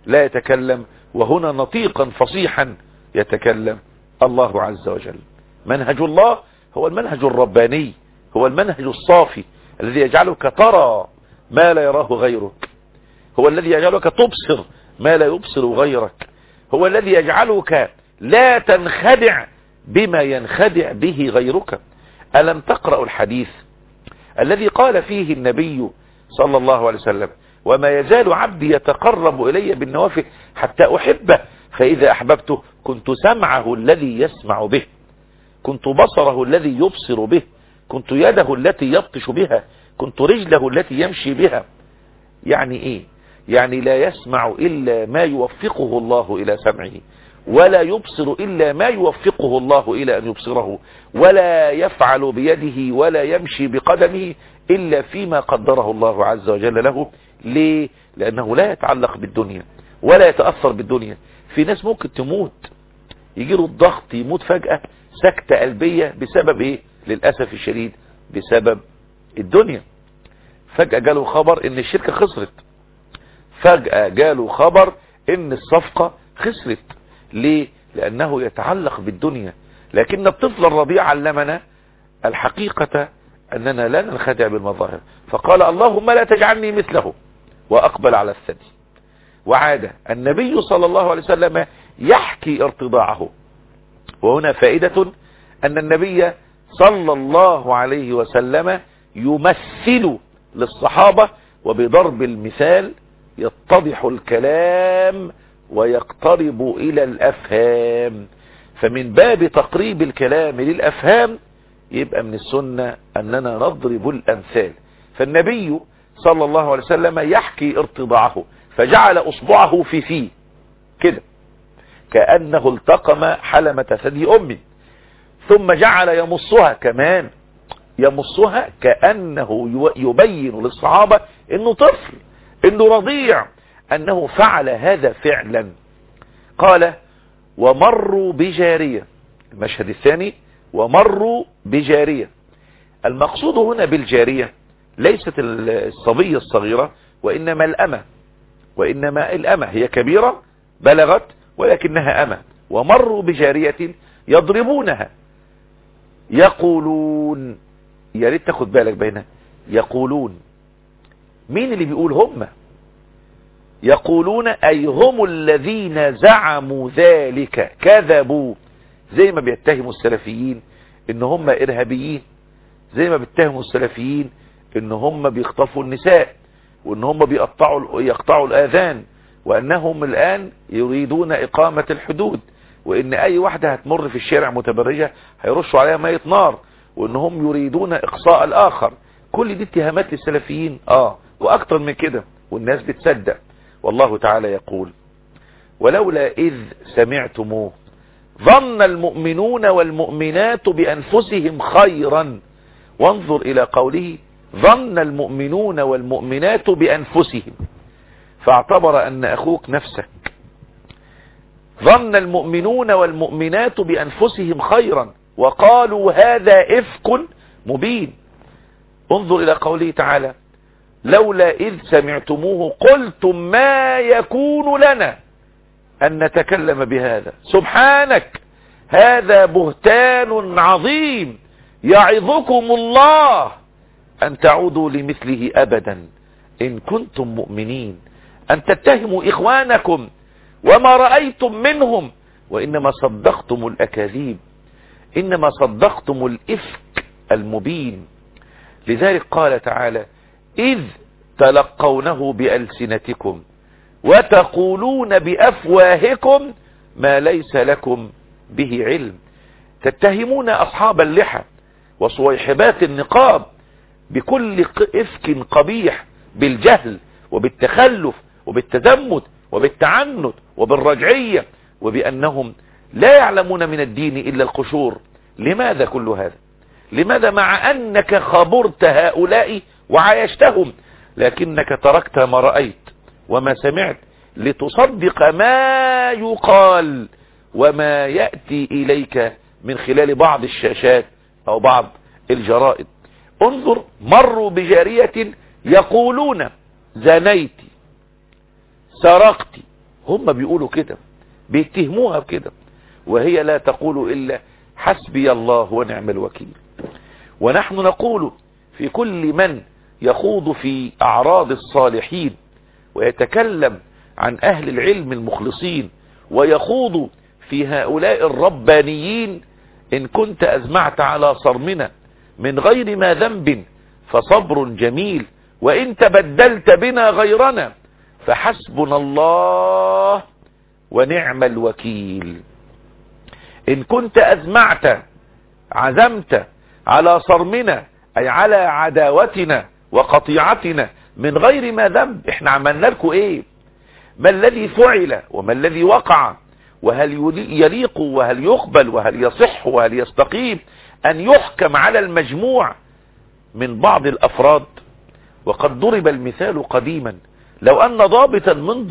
لا يتكلم، وهنا نطيقا فصيحا يتكلم الله عز وجل. منهج الله هو المنهج الرباني، هو المنهج الصافي الذي يجعلك ترى ما لا يراه غيرك، هو الذي يجعلك تبصر ما لا يبصر غيرك، هو الذي يجعلك لا تنخدع بما ينخدع به غيرك. ألم تقرأ الحديث الذي قال فيه النبي صلى الله عليه وسلم: وما يزال عبدي يتقرب إلي بالنوافل حتى أحبه، فإذا أحببته كنت سمعه الذي يسمع به، كنت بصره الذي يبصر به، كنت يده التي يبطش بها، كنت رجله التي يمشي بها. يعني إيه؟ يعني لا يسمع إلا ما يوفقه الله إلى سمعه، ولا يبصر إلا ما يوفقه الله إلى أن يبصره، ولا يفعل بيده ولا يمشي بقدمه إلا فيما قدره الله عز وجل له. ليه؟ لأنه لا يتعلق بالدنيا ولا يتأثر بالدنيا. في ناس ممكن تموت، يجيله الضغط، يموت فجأة سكتة قلبية بسبب إيه؟ للأسف الشديد بسبب الدنيا. فجأة جاله خبر إن الشركة خسرت، فجأة جاله خبر إن الصفقة خسرت. ليه؟ لأنه يتعلق بالدنيا. لكن الطفل الرضيع علمنا الحقيقة أننا لا ننخدع بالمظاهر، فقال: اللهم لا تجعلني مثله، وأقبل على الثدي. وعاد النبي صلى الله عليه وسلم يحكي ارتضاعه. وهنا فائدة أن النبي صلى الله عليه وسلم يمثل للصحابة، وبضرب المثال يتضح الكلام ويقترب إلى الأفهام. فمن باب تقريب الكلام للأفهام يبقى من السنة أننا نضرب الأمثال. فالنبي صلى الله عليه وسلم يحكي ارتضاعه، فجعل أصبعه في فيه كده كأنه التقم حلمة ثدي أمي، ثم جعل يمصها كمان، يمصها كأنه يبين للصحابة أنه طفل، أنه رضيع، أنه فعل هذا فعلا. قال: ومروا بجارية. المشهد الثاني: ومروا بجارية. المقصود هنا بالجارية ليست الصبية الصغيرة، وإنما الأمة، وإنما الأمة هي كبيرة بلغت ولكنها أمة. ومروا بجارية يضربونها يقولون، يا ريت تاخد بالك بينها يقولون. مين اللي بيقول؟ هم يقولون، أي هم الذين زعموا ذلك، كذبوا. زي ما بيتهموا السلفيين ان هم ارهابيين، زي ما بيتهموا السلفيين ان هم بيخطفوا النساء، وان هم يقطعوا الاذان، وانهم الان يريدون اقامة الحدود، وان اي واحدة هتمر في الشارع متبرجة هيرشوا عليها مية نار، وانهم يريدون اقصاء الاخر. كل دي اتهامات للسلفيين واكتر من كده، والناس بتصدق. والله تعالى يقول: ولولا إذ سمعتموه ظن المؤمنون والمؤمنات بأنفسهم خيرا. وانظر إلى قوله: ظن المؤمنون والمؤمنات بأنفسهم، فاعتبر أن أخوك نفسك. ظن المؤمنون والمؤمنات بأنفسهم خيرا وقالوا هذا إفك مبين. انظر إلى قوله تعالى: لولا إذ سمعتموه قلتم ما يكون لنا أن نتكلم بهذا، سبحانك هذا بهتان عظيم، يعظكم الله أن تعودوا لمثله أبدا إن كنتم مؤمنين. أن تتهموا إخوانكم وما رأيتم منهم، وإنما صدقتم الأكاذيب، إنما صدقتم الإفك المبين. لذلك قال تعالى: إذ تلقونه بألسنتكم وتقولون بأفواهكم ما ليس لكم به علم. تتهمون أصحاب اللحى وصويحبات النقاب بكل إفك قبيح، بالجهل وبالتخلف وبالتزمت وبالتعنت وبالرجعية، وبأنهم لا يعلمون من الدين إلا القشور. لماذا كل هذا؟ لماذا مع أنك خبرت هؤلاء وعايشتهم، لكنك تركت ما رأيت وما سمعت لتصدق ما يقال وما يأتي إليك من خلال بعض الشاشات أو بعض الجرائد؟ انظر: مروا بجارية يقولون زنيت، سرقت، هم بيقولوا كده، بيتهموها بكده، وهي لا تقول إلا حسبي الله ونعم الوكيل. ونحن نقول في كل من يخوض في أعراض الصالحين ويتكلم عن أهل العلم المخلصين ويخوض في هؤلاء الربانيين: إن كنت أزمعت على صرمنا من غير ما ذنب فصبر جميل، وإن تبدلت بنا غيرنا فحسبنا الله ونعم الوكيل. إن كنت أزمعت، عزمت على صرمنا، أي على عداوتنا وقطيعتنا من غير ما ذنب، احنا عملنا لكم ايه؟ ما الذي فعل وما الذي وقع؟ وهل يليق وهل يقبل وهل يصح وهل يستقيم أن يحكم على المجموع من بعض الأفراد؟ وقد ضرب المثال قديما: لو أن ضابطا من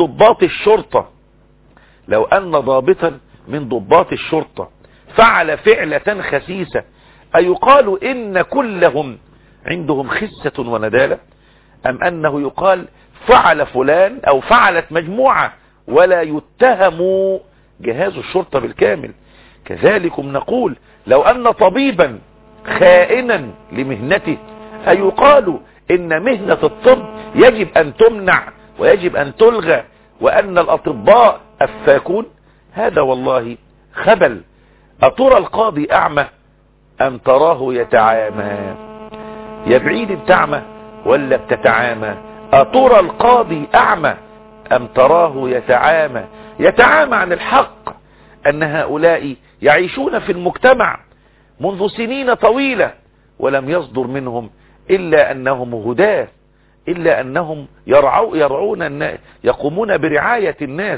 ضباط الشرطة فعل فعلة خسيسة، أيقال إن كلهم عندهم خسة وندالة، أم أنه يقال فعل فلان أو فعلت مجموعة ولا يتهم جهاز الشرطة بالكامل؟ كذلكم نقول: لو أن طبيبا خائنا لمهنته أيقال إن مهنة الطب يجب أن تمنع ويجب أن تلغى وأن الأطباء أفاكون؟ هذا والله خبل. أترى القاضي أعمى أم تراه يتعامى؟ يا بعيد بتعمى ولا بتتعامى؟ أترى القاضي أعمى أم تراه يتعامى؟ يتعامى عن الحق، أن هؤلاء يعيشون في المجتمع منذ سنين طويلة ولم يصدر منهم إلا أنهم هداة، إلا أنهم يرعون يقومون برعاية الناس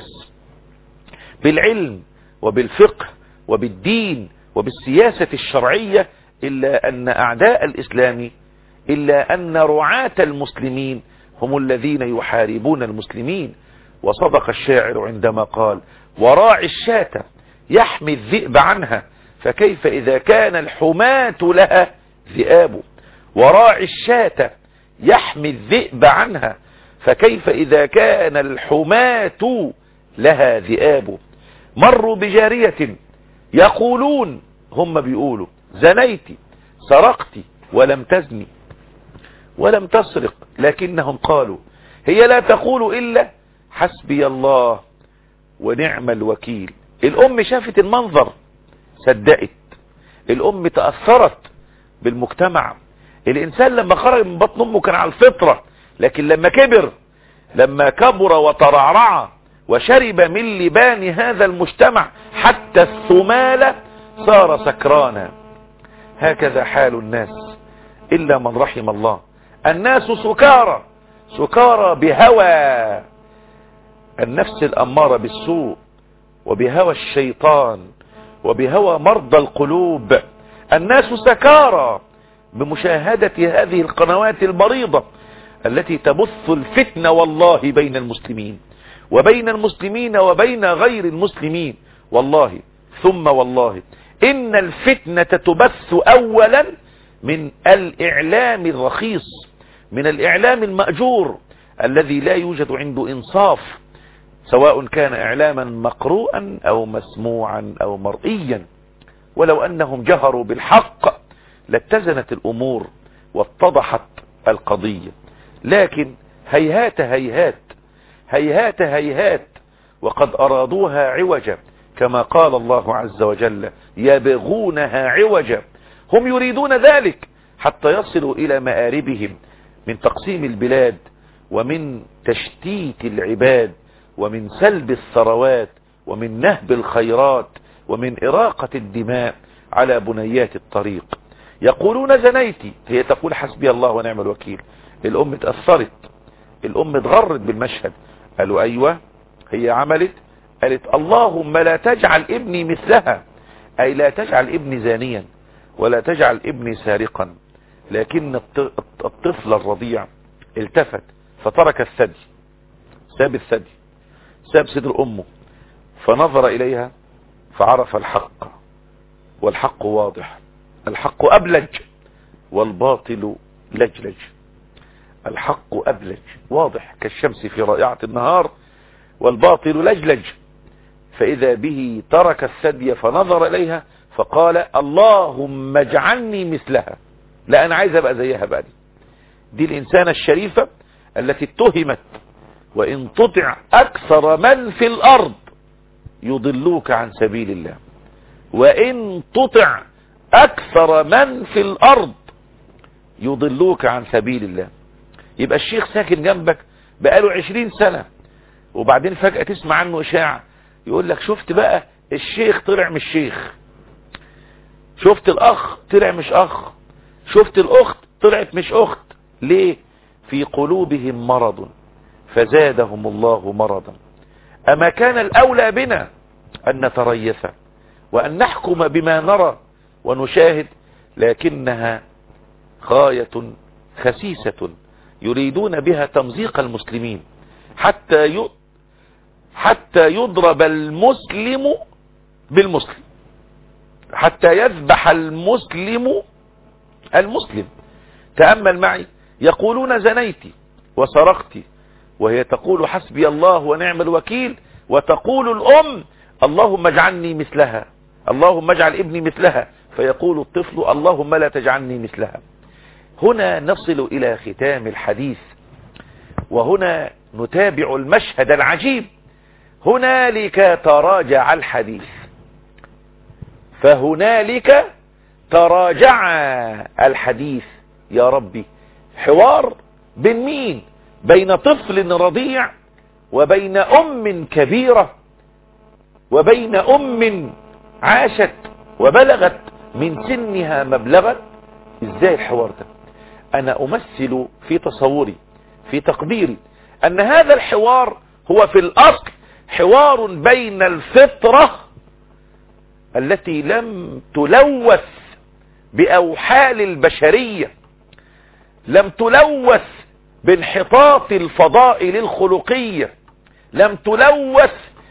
بالعلم وبالفقه وبالدين وبالسياسة الشرعية، إلا أن أعداء الإسلام، إلا أن رعاة المسلمين هم الذين يحاربون المسلمين. وصدق الشاعر عندما قال: وراعي الشاة يحمي الذئب عنها، فكيف إذا كان الحماة لها ذئاب؟ وراعي الشاة يحمي الذئب عنها، فكيف إذا كان الحماة لها ذئاب؟ مروا بجارية يقولون، هم بيقولوا: زنيت سرقت ولم تزني ولم تسرق، لكنهم قالوا: هي لا تقول إلا حسبي الله ونعم الوكيل. الأم شافت المنظر صدقت، الأم تأثرت بالمجتمع. الإنسان لما خرج من بطن أمه كان على الفطرة، لكن لما كبر وترعرع وشرب من لبان هذا المجتمع حتى الثمال صار سكرانا. هكذا حال الناس إلا من رحم الله. الناس سكارى بهوى النفس الأمارة بالسوء، وبهوى الشيطان، وبهوى مرضى القلوب. الناس سكارى بمشاهدة هذه القنوات المريضة التي تبث الفتنة والله بين المسلمين وبين غير المسلمين. والله ثم والله إن الفتنة تبث أولا من الإعلام الرخيص، من الإعلام المأجور الذي لا يوجد عنده إنصاف، سواء كان إعلاما مقروءا أو مسموعا أو مرئيا. ولو أنهم جهروا بالحق لاتزنت الأمور واتضحت القضية، لكن هيهات هيهات هيهات هيهات، وقد أرادوها عوجا، كما قال الله عز وجل: يبغونها عوجا. هم يريدون ذلك حتى يصلوا إلى مآربهم من تقسيم البلاد ومن تشتيت العباد ومن سلب الثروات ومن نهب الخيرات ومن إراقة الدماء على بنيات الطريق. يقولون زنيتي، هي تقول حسبي الله ونعم الوكيل. الأم تأثرت، الأم اتغرت بالمشهد. قالوا أيوة، هي عملت، قالت: اللهم لا تجعل ابني مثلها، أي لا تجعل ابني زانيا ولا تجعل ابني سارقا. لكن الطفل الرضيع التفت فترك الثدي، ساب الثدي، ساب صدر أمه، فنظر إليها فعرف الحق، والحق واضح، الحق أبلج والباطل لجلج. الحق أبلج واضح كالشمس في رائعة النهار، والباطل لجلج، فإذا به ترك الثدي فنظر إليها فقال اللهم اجعلني مثلها. لا أنا عايز أبقى زيها بقى. دي الإنسانة الشريفة التي اتهمت وإن تطع أكثر من في الأرض يضلوك عن سبيل الله، وإن تطع أكثر من في الأرض يضلوك عن سبيل الله. يبقى الشيخ ساكن جنبك بقاله 20 سنة وبعدين فجأة تسمع عنه إشاعة يقول لك شفت بقى الشيخ طلع مش شيخ، شفت الأخ طلع مش أخ، شفت الأخت طلعت مش أخت. ليه؟ في قلوبهم مرض فزادهم الله مرضا. أما كان الأولى بنا أن نتريث وأن نحكم بما نرى ونشاهد، لكنها غاية خسيسة يريدون بها تمزيق المسلمين حتى يضرب المسلم بالمسلم، حتى يذبح المسلم. تأمل معي، يقولون زنيت وسرقت وهي تقول حسبي الله ونعم الوكيل، وتقول الأم اللهم اجعلني مثلها، اللهم اجعل ابني مثلها، فيقول الطفل اللهم لا تجعلني مثلها. هنا نصل إلى ختام الحديث، وهنا نتابع المشهد العجيب. هنالك تراجع الحديث، فهنالك تراجع الحديث. يا ربي، حوار بين مين؟ بين طفل رضيع وبين أم كبيرة وبين أم عاشت وبلغت من سنها مبلغا. ازاي الحوار ده؟ انا امثل في تصوري في تقديري ان هذا الحوار هو في الاصل حوار بين الفطرة التي لم تلوث باوحال البشرية، لم تلوث بانحطاط الفضائل الخلقية، لم تلوث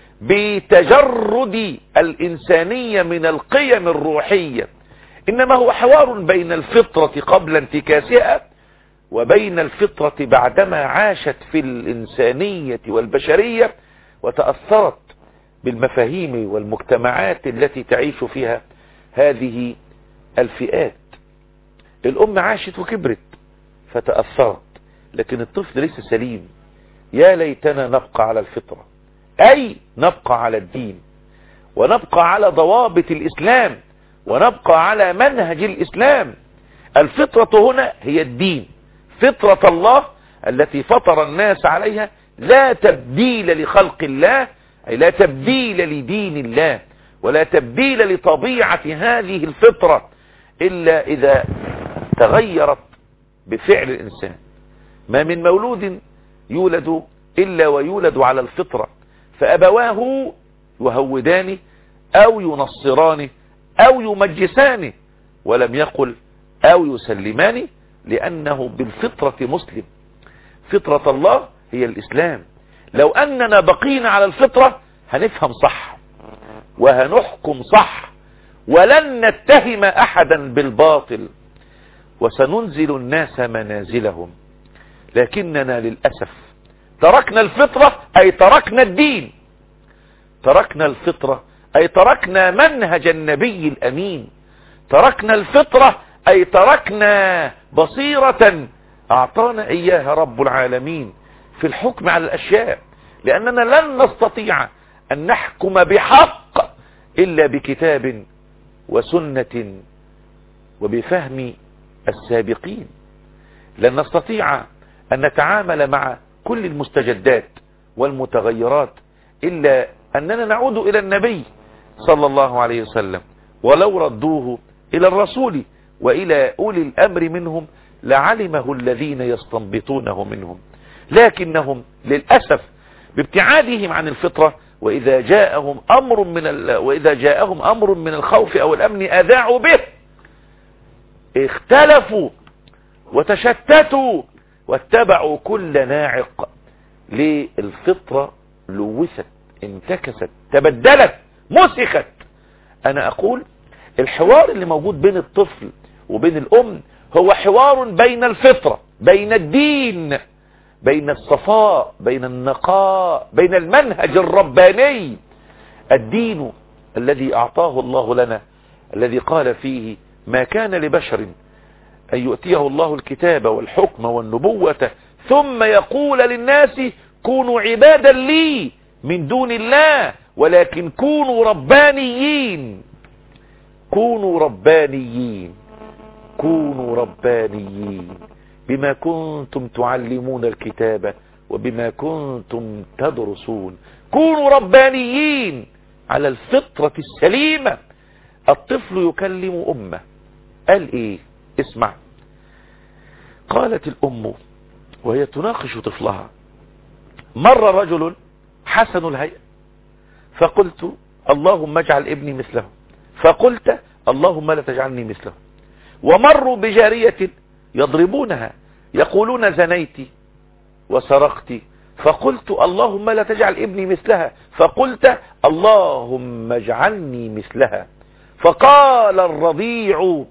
بتجرد الإنسانية من القيم الروحية، إنما هو حوار بين الفطرة قبل انتكاسها وبين الفطرة بعدما عاشت في الإنسانية والبشرية وتأثرت بالمفاهيم والمجتمعات التي تعيش فيها هذه الفئات. الأم عاشت وكبرت فتأثرت، لكن الطفل ليس سليم. يا ليتنا نبقى على الفطرة، أي نبقى على الدين، ونبقى على ضوابط الإسلام، ونبقى على منهج الإسلام. الفطرة هنا هي الدين، فطرة الله التي فطر الناس عليها، لا تبديل لخلق الله، أي لا تبديل لدين الله، ولا تبديل لطبيعة هذه الفطرة إلا إذا تغيرت بفعل الإنسان. ما من مولود يولد إلا ويولد على الفطرة، فأبواه يهودان أو ينصران أو يمجسان، ولم يقل أو يسلمان، لأنه بالفطرة مسلم. فطرة الله هي الإسلام. لو أننا بقينا على الفطرة هنفهم صح وهنحكم صح، ولن نتهم أحدا بالباطل، وسننزل الناس منازلهم. لكننا للأسف تركنا الفطرة، أي تركنا الدين، تركنا الفطرة أي تركنا منهج النبي الأمين، تركنا الفطرة أي تركنا بصيرة أعطانا إياها رب العالمين في الحكم على الأشياء، لأننا لن نستطيع أن نحكم بحق إلا بكتاب وسنة وبفهم السابقين. لن نستطيع أن نتعامل مع كل المستجدات والمتغيرات إلا أننا نعود إلى النبي صلى الله عليه وسلم، ولو ردوه إلى الرسول وإلى أولي الأمر منهم لعلمه الذين يستنبطونه منهم. لكنهم للأسف بابتعادهم عن الفطرة، وإذا جاءهم أمر من الخوف أو الأمن أذاعوا به، اختلفوا وتشتتوا واتبعوا كل ناعق. للفطرة لوثت، انتكست، تبدلت، مسخت. أنا أقول الحوار اللي موجود بين الطفل وبين الأم هو حوار بين الفطرة، بين الدين، بين الصفاء، بين النقاء، بين المنهج الرباني. الدين الذي أعطاه الله لنا، الذي قال فيه ما كان لبشر أن يؤتيه الله الكتاب والحكم والنبوة ثم يقول للناس كونوا عبادا لي من دون الله ولكن كونوا ربانيين. كونوا ربانيين، كونوا ربانيين بما كنتم تعلمون الكتاب وبما كنتم تدرسون. كونوا ربانيين على الفطرة السليمة. الطفل يكلم أمه، قال إيه؟ اسمع. قالت الأم وهي تناقش طفلها: مر رجل حسن الهيئة فقلت اللهم اجعل ابني مثله، فقلت اللهم لا تجعلني مثله. ومروا بجارية يضربونها يقولون زنيت وسرقت، فقلت اللهم لا تجعل ابني مثلها، فقلت اللهم اجعلني مثلها. فقال الرضيع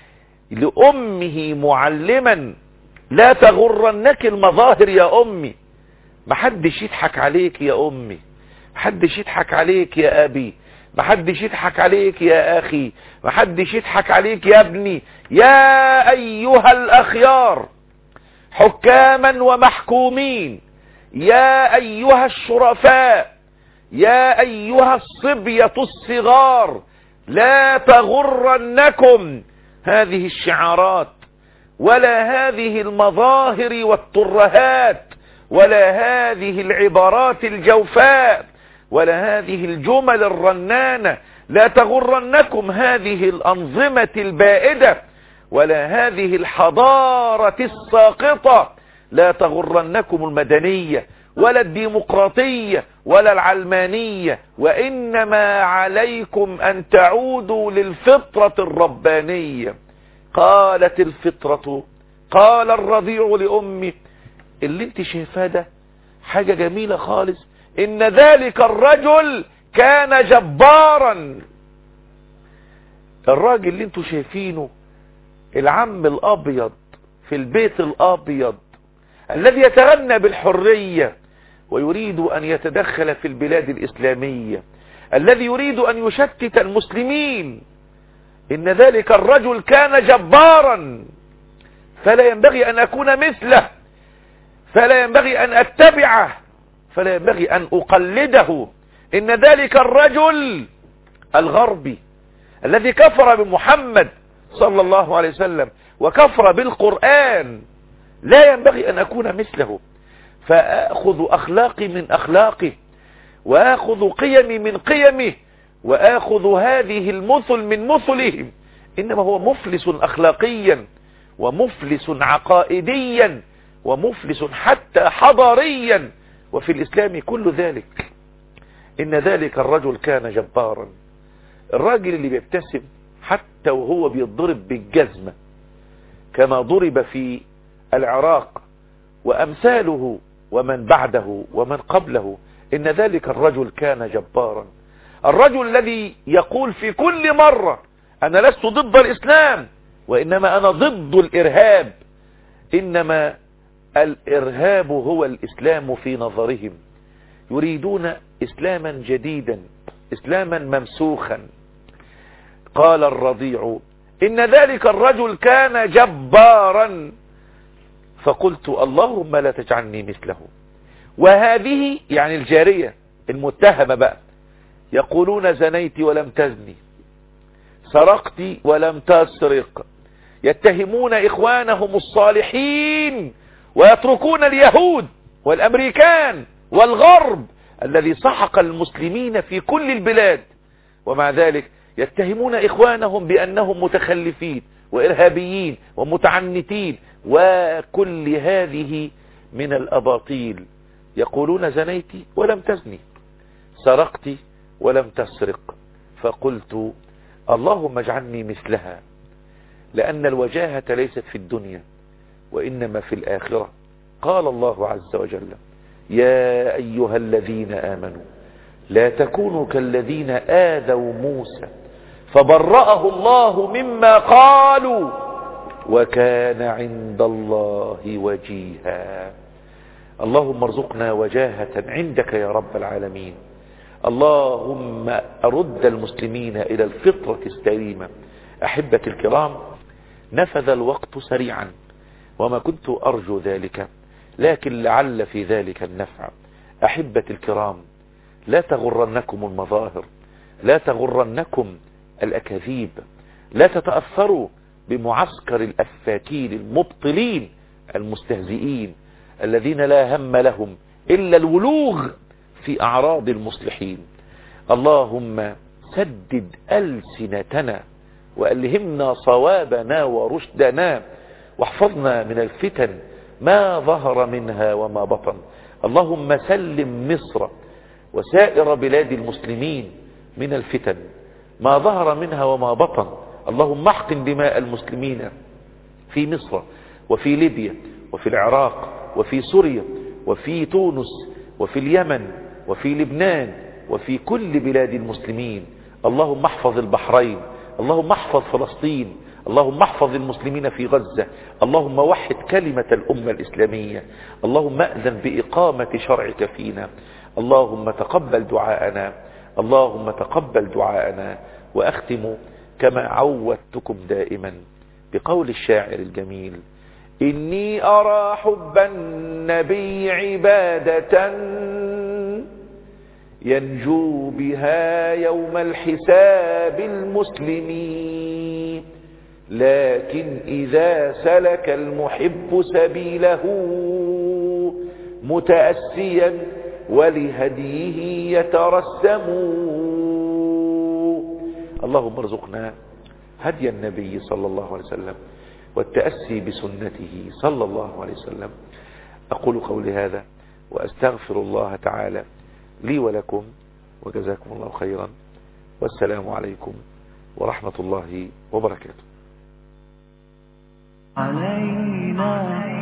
لأمه معلما: لا تغرنك المظاهر يا أمي، محدش يضحك عليك يا أمي، محدش يضحك عليك يا أبي، محدش يضحك عليك يا أخي، محدش يضحك عليك يا ابني. يا أيها الأخيار حكاما ومحكومين، يا أيها الشرفاء، يا أيها الصبية الصغار، لا تغرنكم هذه الشعارات ولا هذه المظاهر والترهات ولا هذه العبارات الجوفاء ولا هذه الجمل الرنانة. لا تغرنكم هذه الأنظمة البائدة ولا هذه الحضارة الساقطة. لا تغرنكم المدنية ولا الديمقراطية ولا العلمانية، وإنما عليكم أن تعودوا للفطرة الربانية. قالت الفطرة، قال الرضيع لأمي: اللي انت شايفاه ده حاجة جميلة خالص، إن ذلك الرجل كان جبارا. الراجل اللي انتوا شايفينه العم الأبيض في البيت الأبيض الذي يتغنى بالحرية ويريد أن يتدخل في البلاد الإسلامية، الذي يريد أن يشتت المسلمين، إن ذلك الرجل كان جبارا، فلا ينبغي أن أكون مثله، فلا ينبغي أن أتبعه، فلا ينبغي أن أقلده. إن ذلك الرجل الغربي الذي كفر بمحمد صلى الله عليه وسلم وكفر بالقرآن لا ينبغي أن أكون مثله، فأخذ أخلاقي من أخلاقه وأخذ قيمي من قيمه وأخذ هذه المثل من مثلهم. إنما هو مفلس أخلاقيا ومفلس عقائديا ومفلس حتى حضاريا، وفي الإسلام كل ذلك. إن ذلك الرجل كان جبارا. الراجل اللي بيبتسم حتى وهو بيضرب بالجزمة كما ضرب في العراق وأمثاله ومن بعده ومن قبله، إن ذلك الرجل كان جبارا. الرجل الذي يقول في كل مرة: أنا لست ضد الإسلام وإنما أنا ضد الإرهاب. إنما الإرهاب هو الإسلام في نظرهم. يريدون إسلاما جديدا، إسلاما ممسوخا. قال الرضيع: إن ذلك الرجل كان جبارا. فقلت اللهم لا تجعلني مثله. وهذه يعني الجارية المتهمة بقى، يقولون زنيت ولم تزني، سرقت ولم تسرق، يتهمون إخوانهم الصالحين ويتركون اليهود والأمريكان والغرب الذي سحق المسلمين في كل البلاد، ومع ذلك يتهمون إخوانهم بأنهم متخلفين وإرهابيين ومتعنتين وكل هذه من الأباطيل. يقولون زنيت ولم تزني، سرقت ولم تسرق. فقلت اللهم اجعلني مثلها، لأن الوجاهة ليست في الدنيا وإنما في الآخرة. قال الله عز وجل: يا أيها الذين آمنوا لا تكونوا كالذين آذوا موسى فبرأه الله مما قالوا وكان عند الله وجيها. اللهم ارزقنا وجاهة عندك يا رب العالمين. اللهم أرد المسلمين إلى الفطرة السليمة. أحبة الكرام، نفذ الوقت سريعا وما كنت أرجو ذلك، لكن لعل في ذلك النفع. أحبة الكرام، لا تغرنكم المظاهر، لا تغرنكم الأكاذيب، لا تتأثروا بمعسكر الأفاكين المبطلين المستهزئين الذين لا هم لهم إلا الولوغ في أعراض المصلحين. اللهم سدد ألسنتنا وألهمنا صوابنا ورشدنا، واحفظنا من الفتن ما ظهر منها وما بطن. اللهم سلم مصر وسائر بلاد المسلمين من الفتن ما ظهر منها وما بطن. اللهم احقن دماء المسلمين في مصر وفي ليبيا وفي العراق وفي سوريا وفي تونس وفي اليمن وفي لبنان وفي كل بلاد المسلمين. اللهم احفظ البحرين، اللهم احفظ فلسطين، اللهم احفظ المسلمين في غزة. اللهم وحد كلمة الأمة الإسلامية. اللهم أذن بإقامة شرعك فينا. اللهم تقبل دعاءنا، اللهم تقبل دعاءنا. وأختم كما عودتكم دائما بقول الشاعر الجميل: إني أرى حب النبي عبادة ينجو بها يوم الحساب المسلمين، لكن إذا سلك المحب سبيله متأسيا ولهديه يترسم. اللهم ارزقنا هدي النبي صلى الله عليه وسلم والتأسي بسنته صلى الله عليه وسلم. أقول قولي هذا وأستغفر الله تعالى لي ولكم، وجزاكم الله خيرا، والسلام عليكم ورحمة الله وبركاته. علينا